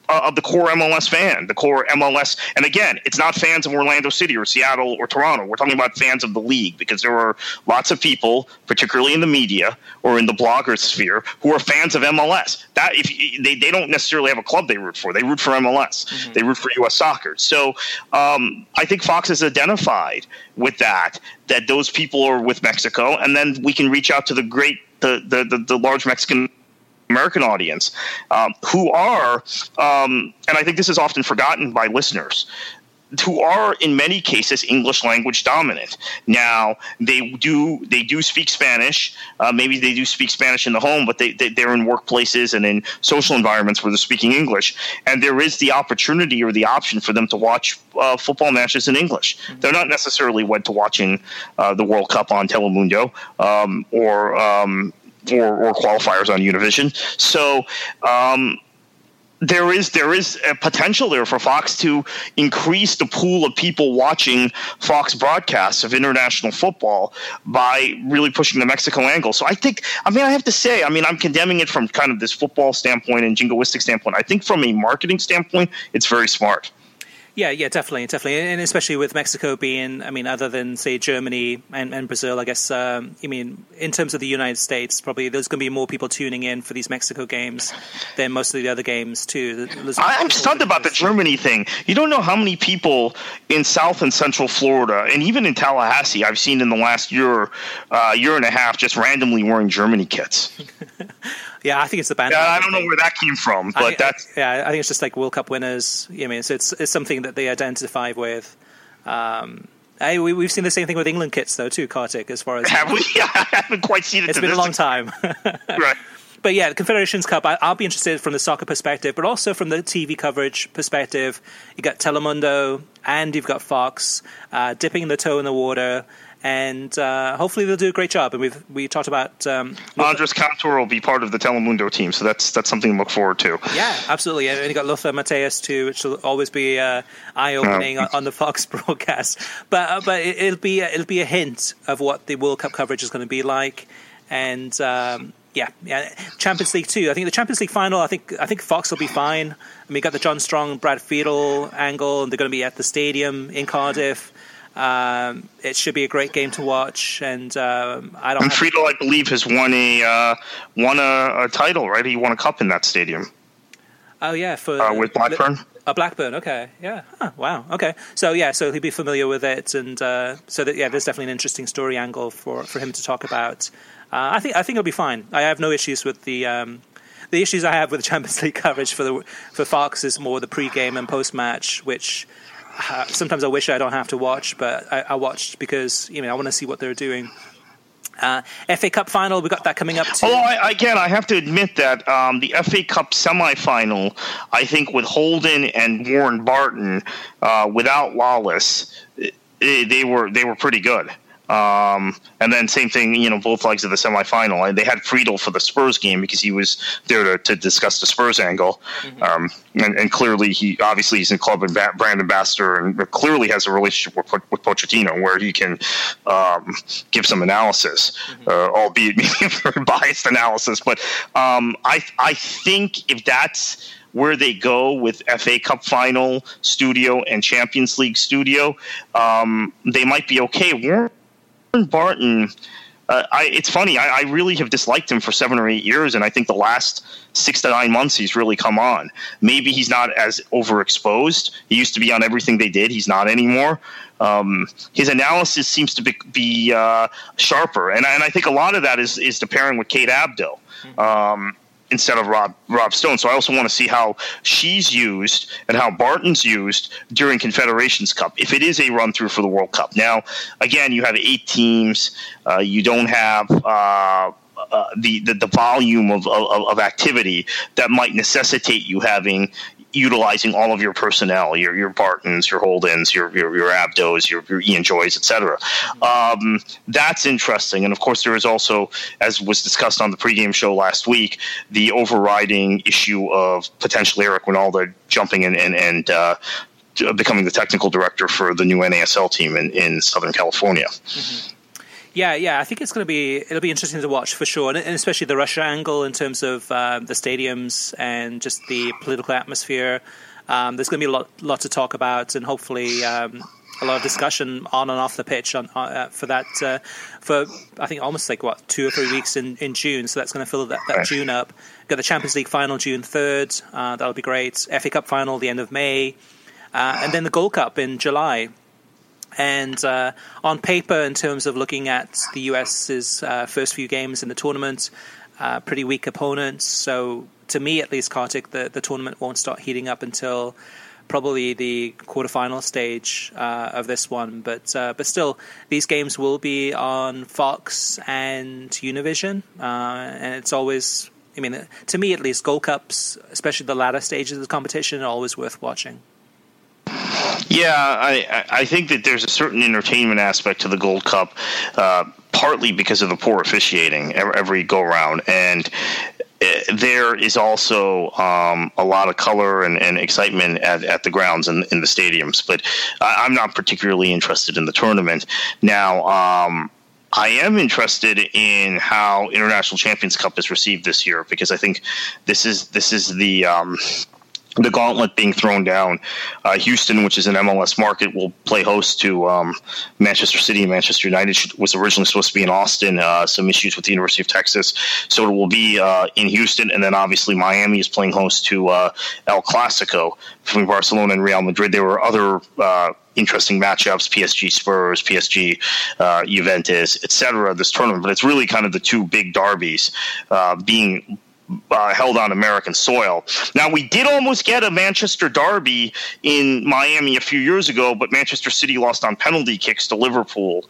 uh, of the core M L S fan, the core M L S. And again, it's not fans of Orlando City or Seattle or Toronto. We're talking about fans of the league, because there are lots of people, particularly in the media or in the blogger sphere, who are fans of M L S. That if they, they don't necessarily have a club they root for. They root for M L S. Mm-hmm. They root for U S Soccer. So um, I think Fox has identified with that, that those people are with Mexico, and then we can reach out to the great, the the, the, the large Mexican American audience, um, who are, um, and I think this is often forgotten by listeners, who are in many cases English language dominant. Now they do they do speak Spanish. Uh, maybe they do speak Spanish in the home, but they, they they're in workplaces and in social environments where they're speaking English. And there is the opportunity or the option for them to watch uh, football matches in English. Mm-hmm. They're not necessarily wed to watching uh, the World Cup on Telemundo um, or. Um, Or, or qualifiers on Univision. So um, there is there is a potential there for Fox to increase the pool of people watching Fox broadcasts of international football by really pushing the Mexico angle. So I think, I mean, I have to say, I mean, I'm condemning it from kind of this football standpoint and jingoistic standpoint. I think from a marketing standpoint, it's very smart. Yeah, yeah, definitely, definitely, and especially with Mexico being, I mean, other than say Germany and, and Brazil, I guess. Um, I mean, in terms of the United States, probably there's going to be more people tuning in for these Mexico games than most of the other games too. There's I'm stunned about the Germany thing. You don't know how many people in South and Central Florida, and even in Tallahassee, I've seen in the last year, uh, year and a half, just randomly wearing Germany kits. Yeah, I think it's the band. Yeah, I don't know where that came from, but I, that's yeah. I think it's just like World Cup winners. I mean, so it's it's something that they identify with. Um, I, we, we've seen the same thing with England kits, though, too, Kartik. As far as have we? I haven't quite seen it. It's to been this a long time, right? But yeah, the Confederations Cup. I, I'll be interested from the soccer perspective, but also from the T V coverage perspective. You got Telemundo and you've got Fox uh, dipping the toe in the water. And uh, hopefully they'll do a great job. And we've we talked about um, Andres Cantor will be part of the Telemundo team, so that's that's something to look forward to. Yeah, absolutely. And you got Lothar Matthäus too, which will always be uh, eye opening um, on the Fox broadcast. But uh, but it, it'll be it'll be a hint of what the World Cup coverage is going to be like. And um, yeah, yeah, Champions League too. I think the Champions League final. I think I think Fox will be fine. I mean, you got the John Strong, Brad Fiedel angle, and they're going to be at the stadium in Cardiff. Um, it should be a great game to watch, and um, I don't. And have Friedel, I believe, has won a uh, won a, a title, right? He won a cup in that stadium. Oh yeah, for uh, with Blackburn. A uh, Blackburn, okay, yeah. Huh, wow, okay. So yeah, so he'll be familiar with it, and uh, so that yeah, there's definitely an interesting story angle for, for him to talk about. Uh, I think I think it'll be fine. I have no issues with the. Um, the issues I have with the Champions League coverage for the for Fox is more the pre-game and post-match, which. Uh, sometimes I wish I don't have to watch, but I, I watched because you know I want to see what they're doing. Uh, F A Cup final, we got that coming up too. Oh, I, again, I have to admit that um, the F A Cup semifinal, I think with Holden and Warren Barton, uh, without Lawless, they, they were they were pretty good. Um, and then same thing, you know, both legs of the semifinal. They had Friedel for the Spurs game because he was there to, to discuss the Spurs angle. Mm-hmm. Um, and, and clearly, he obviously he's a club and brand ambassador, and clearly has a relationship with, with Pochettino where he can um, give some analysis, mm-hmm. uh, albeit maybe a very biased analysis. But um, I I think if that's where they go with F A Cup final studio and Champions League studio, um, they might be okay. Warren Barton, uh, I, it's funny. I, I really have disliked him for seven or eight years, and I think the last six to nine months he's really come on. Maybe he's not as overexposed. He used to be on everything they did. He's not anymore. Um, his analysis seems to be, be uh, sharper, and, and I think a lot of that is is the pairing with Kate Abdo. Um, instead of Rob Rob Stone. So I also want to see how she's used and how Barton's used during Confederations Cup, if it is a run-through for the World Cup. Now, again, you have eight teams. Uh, you don't have uh, uh, the, the, the volume of, of, of activity that might necessitate you having utilizing all of your personnel, your your Bartons, your Holdens, your your, your Abdos, your, your Ian Joys, et cetera. Um, that's interesting. And, of course, there is also, as was discussed on the pregame show last week, the overriding issue of potentially Eric Winalda jumping in and, and uh, becoming the technical director for the new N A S L team in, in Southern California. Mm-hmm. Yeah, yeah, I think it's going to be it'll be interesting to watch for sure, and, and especially the Russia angle in terms of uh, the stadiums and just the political atmosphere. Um, there's going to be a lot, lot to talk about, and hopefully um, a lot of discussion on and off the pitch on uh, for that uh, for I think almost like what two or three weeks in, in June. So that's going to fill that, that June up. Got the Champions League final June third. Uh, that'll be great. F A Cup final the end of May, uh, and then the Gold Cup in July. And uh, on paper, in terms of looking at the US's uh, first few games in the tournament, uh, pretty weak opponents. So to me, at least, Kartik, the, the tournament won't start heating up until probably the quarterfinal stage uh, of this one. But uh, but still, these games will be on Fox and Univision. Uh, and it's always, I mean, to me at least, Gold Cups, especially the latter stages of the competition, are always worth watching. Yeah, I, I think that there's a certain entertainment aspect to the Gold Cup, uh, partly because of the poor officiating every, every go-round. And there is also um, a lot of color and, and excitement at, at the grounds and in the stadiums. But I'm not particularly interested in the tournament. Now, um, I am interested in how International Champions Cup is received this year, because I think this is this is the um, – the gauntlet being thrown down. Uh, Houston, which is an M L S market, will play host to um, Manchester City and Manchester United. Was originally supposed to be in Austin. Uh, some issues with the University of Texas, so it will be uh, in Houston. And then obviously Miami is playing host to uh, El Clasico between Barcelona and Real Madrid. There were other uh, interesting matchups: P S G Spurs, P S G uh, Juventus, et cetera. This tournament, but it's really kind of the two big derbies uh, being Uh, held on American soil. Now, we did almost get a Manchester derby in Miami a few years ago, but Manchester City lost on penalty kicks to Liverpool,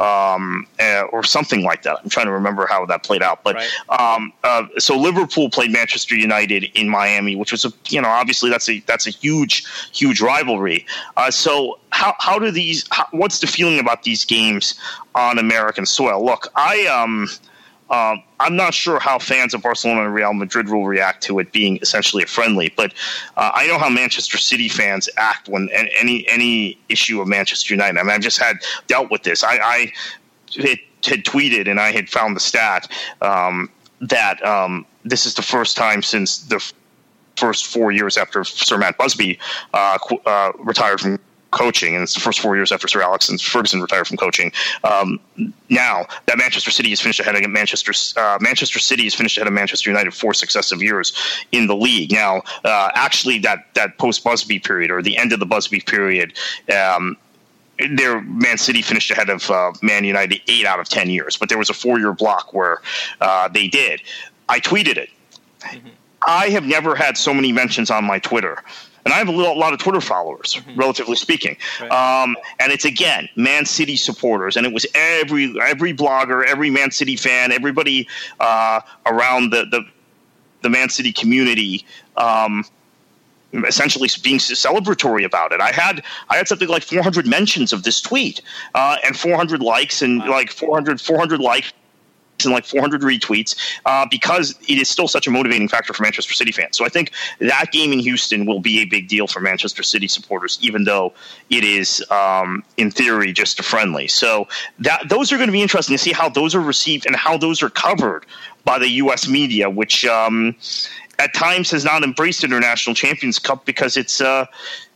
um, uh, or something like that. I'm trying to remember how that played out. But right. um, uh, so Liverpool played Manchester United in Miami, which was a you know obviously that's a that's a huge huge rivalry. Uh, so how how do these? How, what's the feeling about these games on American soil? Look, I um. Um, I'm not sure how fans of Barcelona and Real Madrid will react to it being essentially a friendly, but uh, I know how Manchester City fans act when any any issue of Manchester United. I mean, I've just had dealt with this. I, I had, had tweeted and I had found the stat um, that um, this is the first time since the first four years after Sir Matt Busby uh, uh, retired from coaching, and it's the first four years after Sir Alex Ferguson retired from coaching. Um, now that Manchester City has finished ahead of Manchester, uh, Manchester City has finished ahead of Manchester United four successive years in the league. Now, uh, actually, that that post Busby period or the end of the Busby period, um, there Man City finished ahead of uh, Man United eight out of ten years, but there was a four year block where uh, they did. I tweeted it. Mm-hmm. I have never had so many mentions on my Twitter. And I have a, little, a lot of Twitter followers, mm-hmm. relatively speaking. Right. Um, and it's, again, Man City supporters. And it was every every blogger, every Man City fan, everybody uh, around the, the, the Man City community um, essentially being celebratory about it. I had I had something like four hundred mentions of this tweet uh, and four hundred likes and wow. like four hundred, four hundred likes. And like four hundred retweets uh, because it is still such a motivating factor for Manchester City fans. So I think that game in Houston will be a big deal for Manchester City supporters, even though it is, um, in theory, just a friendly. So that those are going to be interesting to see how those are received and how those are covered by the U S media, which um, at times has not embraced International Champions Cup because it's uh,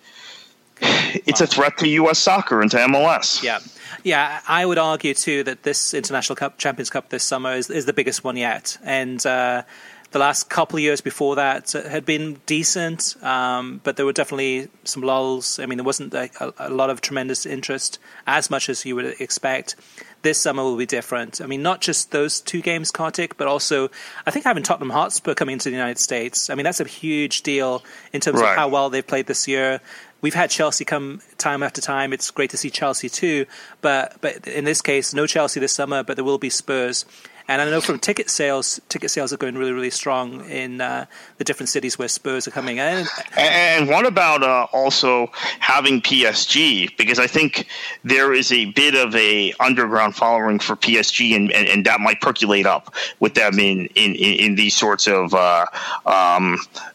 it's a threat to U S soccer and to M L S. Yeah. Yeah, I would argue, too, that this International Cup, Champions Cup this summer is, is the biggest one yet. And uh, the last couple of years before that had been decent, um, but there were definitely some lulls. I mean, there wasn't a, a lot of tremendous interest, as much as you would expect. This summer will be different. I mean, not just those two games, Kartik, but also I think having Tottenham Hotspur coming into the United States. I mean, that's a huge deal in terms right. of how well they've played this year. We've had Chelsea come time after time. It's great to see Chelsea too. But but in this case, no Chelsea this summer, but there will be Spurs. And I know from ticket sales, ticket sales are going really, really strong in uh, the different cities where Spurs are coming in. And what about uh, also having P S G? Because I think there is a bit of a underground following for P S G, and, and, and that might percolate up with them in, in, in these sorts of uh, um,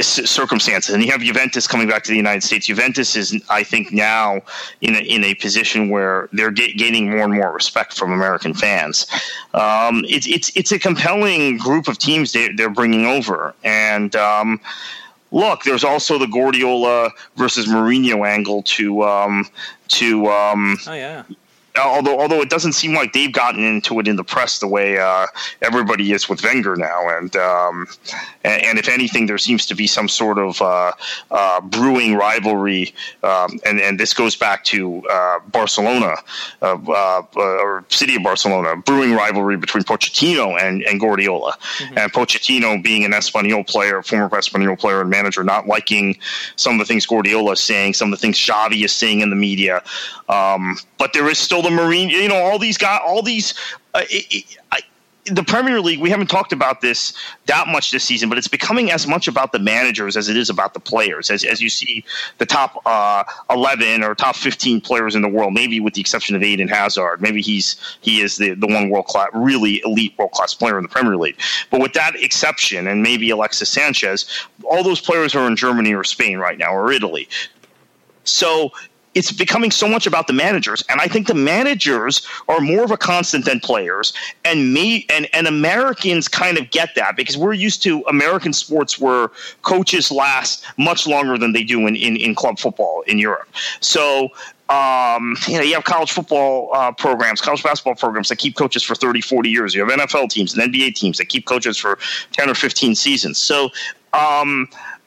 circumstances, and you have Juventus coming back to the United States. Juventus is, I think, now in a, in a position where they're get, gaining more and more respect from American fans. Um, it's it's it's a compelling group of teams they, they're bringing over, and um, look, there's also the Guardiola versus Mourinho angle to um, to. Um, oh yeah. Although, although it doesn't seem like they've gotten into it in the press the way uh, everybody is with Wenger now, and, um, and and if anything, there seems to be some sort of uh, uh, brewing rivalry, um, and and this goes back to uh, Barcelona, uh, uh, or City of Barcelona, brewing rivalry between Pochettino and, and Guardiola, mm-hmm. and Pochettino being an Espanyol player, former Espanyol player and manager, not liking some of the things Guardiola is saying, some of the things Xavi is saying in the media, um, but there is still the Marine, you know, all these guys, all these, uh, it, it, I, the Premier League, we haven't talked about this that much this season, but it's becoming as much about the managers as it is about the players. As, as you see the top uh, eleven or top fifteen players in the world, maybe with the exception of Eden Hazard, maybe he's he is the, the one world class, really elite world class player in the Premier League. But with that exception, and maybe Alexis Sanchez, all those players are in Germany or Spain right now, or Italy. So it's becoming so much about the managers, and I think the managers are more of a constant than players, and me and, and Americans kind of get that because we're used to American sports where coaches last much longer than they do in, in, in club football in Europe. So Um, you know, you have college football uh, programs, college basketball programs that keep coaches for thirty, forty years. You have N F L teams and N B A teams that keep coaches for ten or fifteen seasons. So, um,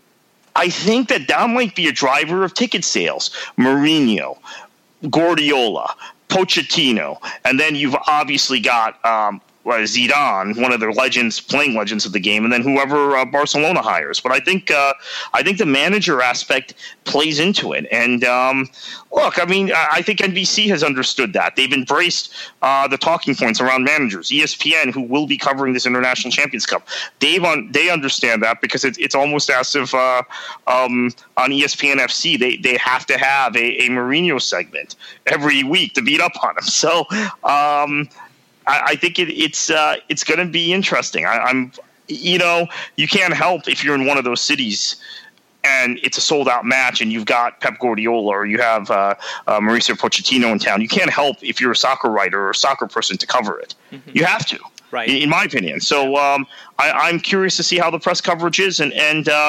I think that that might be a driver of ticket sales. Mourinho, Guardiola, Pochettino, and then you've obviously got um, Zidane, one of the legends, playing legends of the game, and then whoever uh, Barcelona hires. But I think uh, I think the manager aspect plays into it. And um, look, I mean, I think N B C has understood that. They've embraced uh, the talking points around managers. E S P N, who will be covering this International Champions Cup, they've un- they understand that because it's it's almost as if uh, um, on E S P N F C they, they have to have a, a Mourinho segment every week to beat up on him. So. Um, I think it, it's uh, it's going to be interesting. I, I'm, you know, you can't help if you're in one of those cities and it's a sold out match and you've got Pep Guardiola or you have uh, uh, Mauricio Pochettino in town. You can't help if you're a soccer writer or a soccer person to cover it. Mm-hmm. You have to, right? In, in my opinion. So um, I, I'm curious to see how the press coverage is and and uh,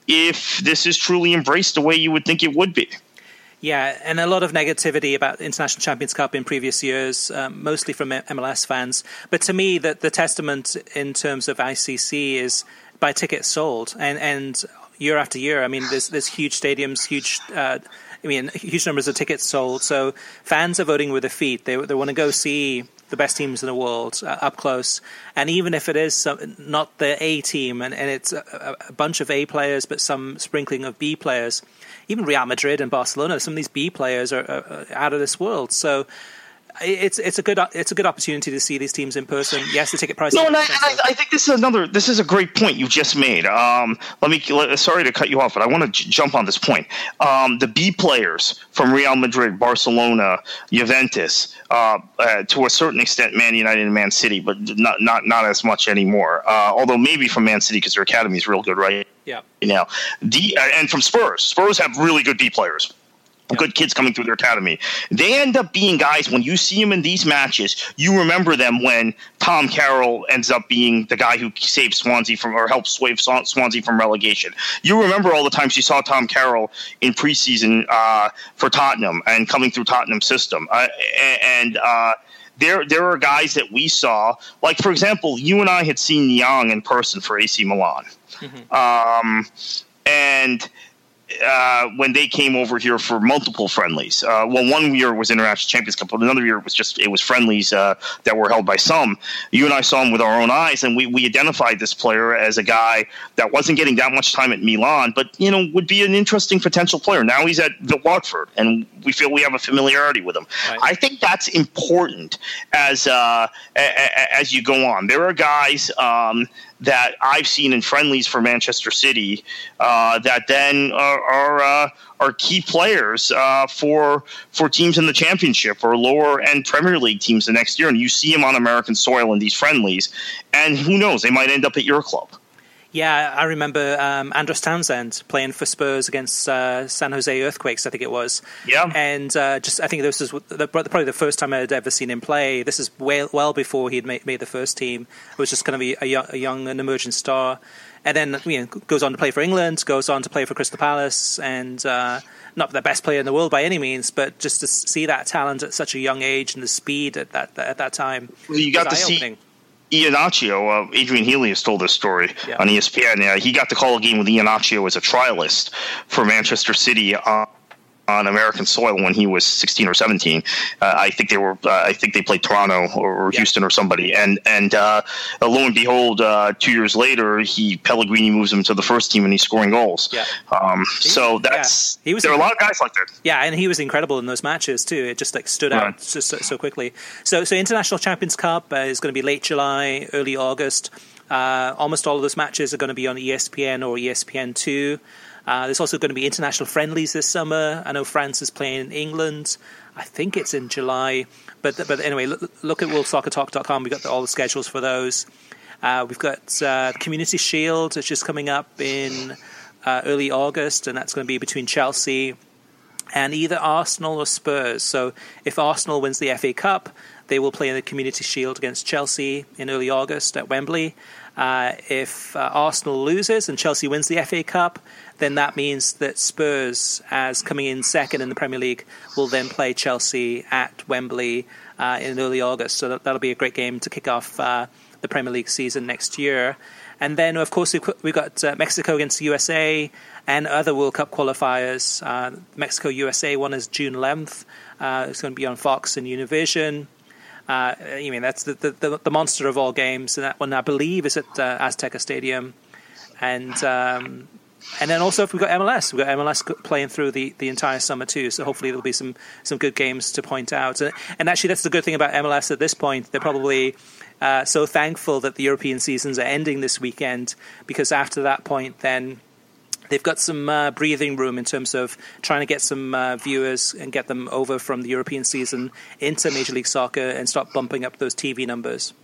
if this is truly embraced the way you would think it would be. Yeah, and a lot of negativity about the International Champions Cup in previous years, um, mostly from M L S fans. But to me, the, the testament in terms of I C C is by tickets sold. And, and year after year, I mean, there's, there's huge stadiums, huge uh, I mean, huge numbers of tickets sold. So fans are voting with their feet. They, they want to go see the best teams in the world uh, up close. And even if it is some, not the A team and, and it's a, a bunch of A players but some sprinkling of B players, even Real Madrid and Barcelona, some of these B players are, are out of this world. So it's it's a good it's a good opportunity to see these teams in person. Yes, the ticket price. No, and I, and I, I think this is another. This is a great point you just made. Um, let me. Let, sorry to cut you off, but I want to j- jump on this point. Um, the B players from Real Madrid, Barcelona, Juventus, uh, uh, to a certain extent, Man United and Man City, but not not not as much anymore. Uh, although maybe from Man City because their academy is real good, right? Yeah. You know, the uh, and from Spurs, Spurs have really good B players. Yep. Good kids coming through their academy. They end up being guys, when you see them in these matches, you remember them when Tom Carroll ends up being the guy who saved Swansea from, or helped save Swansea from relegation. You remember all the times you saw Tom Carroll in preseason uh, for Tottenham and coming through Tottenham's system. Uh, and uh, there there are guys that we saw, like, for example, you and I had seen Young in person for A C Milan. Mm-hmm. Um, and... Uh, when they came over here for multiple friendlies. Uh, well, one year was International Champions Cup, but another year it was just it was friendlies uh, that were held by some. You and I saw him with our own eyes, and we, we identified this player as a guy that wasn't getting that much time at Milan, but you know would be an interesting potential player. Now he's at Watford, and we feel we have a familiarity with him. Right. I think that's important as uh, a, as you go on. There are guys. Um, that I've seen in friendlies for Manchester City uh, that then are are, uh, are key players uh, for for teams in the Championship or lower end Premier League teams the next year, and you see them on American soil in these friendlies, and who knows, they might end up at your club. Yeah, I remember um, Andros Townsend playing for Spurs against uh, San Jose Earthquakes, I think it was. Yeah. And uh, just I think this was the, probably the first time I'd ever seen him play. This is well, well before he'd made, made the first team. It was just kind of a, a, young, a young and emerging star. And then, you know, goes on to play for England, goes on to play for Crystal Palace, and uh, not the best player in the world by any means, but just to see that talent at such a young age and the speed at that at that time. Well, you got to see Iheanacho, uh, Adrian Healy has told this story yeah. on E S P N. Uh, he got to call a game with Iheanacho as a trialist for Manchester City on, on American soil when he was sixteen or seventeen. Uh, I think they were. Uh, I think they played Toronto or, or yeah. Houston or somebody. And and uh, lo and behold, uh, two years later, he Pellegrini moves him to the first team and he's scoring goals. Yeah. Um, so that's yeah. he was there are a lot of guys like that. Yeah, and he was incredible in those matches too. It just like stood right. out just so, so quickly. So so International Champions Cup uh, is going to be late July, early August. Uh, almost all of those matches are going to be on E S P N or E S P N two. Uh, there's also going to be international friendlies this summer. I know France is playing England. I think it's in July. But but anyway, look, look at world soccer talk dot com. We've got the, all the schedules for those. Uh, we've got uh, the Community Shield, which is coming up in uh, early August, and that's going to be between Chelsea and either Arsenal or Spurs. So if Arsenal wins the F A Cup, they will play in the Community Shield against Chelsea in early August at Wembley. Uh, if uh, Arsenal loses and Chelsea wins the F A Cup, then that means that Spurs, as coming in second in the Premier League, will then play Chelsea at Wembley uh, in early August. So that, that'll be a great game to kick off uh, the Premier League season next year. And then, of course, we've, we've got uh, Mexico against the U S A and other World Cup qualifiers. Uh, Mexico-U S A one is June eleventh. Uh, it's going to be on Fox and Univision. Uh, I mean, that's the, the, the monster of all games. And that one, I believe, is at uh, Azteca Stadium. And um, and then also, if we've got M L S. We've got M L S playing through the, the entire summer, too. So hopefully there'll be some, some good games to point out. And, and actually, that's the good thing about M L S at this point. They're probably uh, so thankful that the European seasons are ending this weekend, because after that point, then they've got some uh, breathing room in terms of trying to get some uh, viewers and get them over from the European season into Major League Soccer and start bumping up those T V numbers.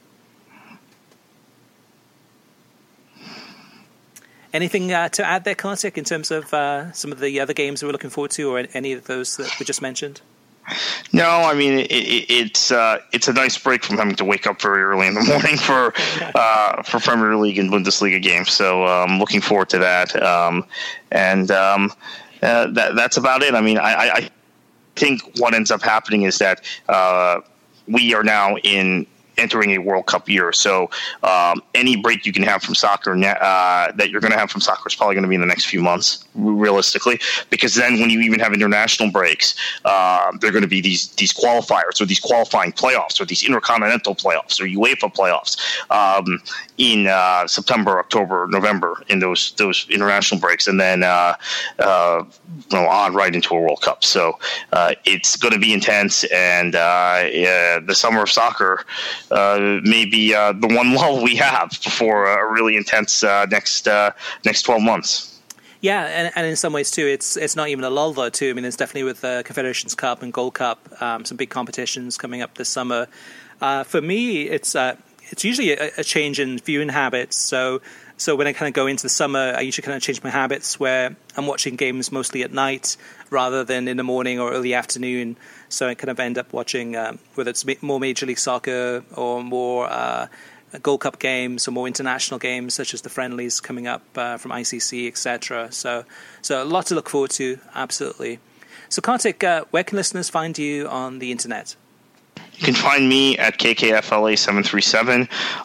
Anything uh, to add there, Kartik, in terms of uh, some of the other games we're looking forward to, or any of those that we just mentioned? No, I mean it, it, it's uh, it's a nice break from having to wake up very early in the morning for uh, for Premier League and Bundesliga games. So I'm um, looking forward to that, um, and um, uh, that that's about it. I mean, I, I think what ends up happening is that uh, we are now in. entering a World Cup year. So um, any break you can have from soccer uh, that you're going to have from soccer is probably going to be in the next few months, realistically, because then when you even have international breaks, uh, there are going to be these these qualifiers or these qualifying playoffs or these intercontinental playoffs or UEFA playoffs um, in uh, September, October, November in those those international breaks, and then uh, uh, you know, on right into a World Cup. So uh, it's going to be intense, and uh, yeah, the summer of soccer Uh, maybe uh, the one lull we have before a really intense uh, next uh, next twelve months. Yeah, and, and in some ways too, it's it's not even a lull though too. I mean, there's definitely with the Confederations Cup and Gold Cup, um, some big competitions coming up this summer. Uh, for me, it's uh, it's usually a, a change in viewing habits. So so when I kind of go into the summer, I usually kind of change my habits where I'm watching games mostly at night rather than in the morning or early afternoon. So I kind of end up watching um, whether it's more Major League Soccer or more uh, Gold Cup games or more international games, such as the friendlies coming up uh, from I C C, et cetera. So, so a lot to look forward to, absolutely. So, Kartik, uh, where can listeners find you on the internet? You can find me at K K F L A seven three seven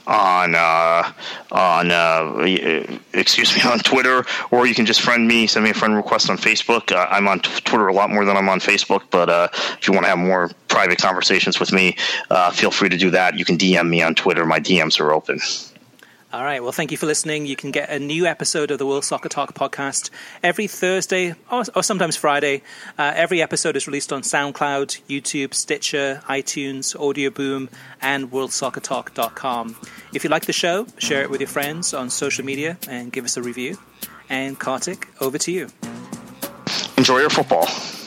on uh, on uh, excuse me on Twitter, or you can just friend me, send me a friend request on Facebook. Uh, I'm on t- Twitter a lot more than I'm on Facebook, but uh, if you want to have more private conversations with me, uh, feel free to do that. You can D M me on Twitter. My D Ms are open. All right. Well, thank you for listening. You can get a new episode of the World Soccer Talk podcast every Thursday or, or sometimes Friday. Uh, every episode is released on SoundCloud, YouTube, Stitcher, iTunes, Audio Boom, and world soccer talk dot com. If you like the show, share it with your friends on social media and give us a review. And Kartik, over to you. Enjoy your football.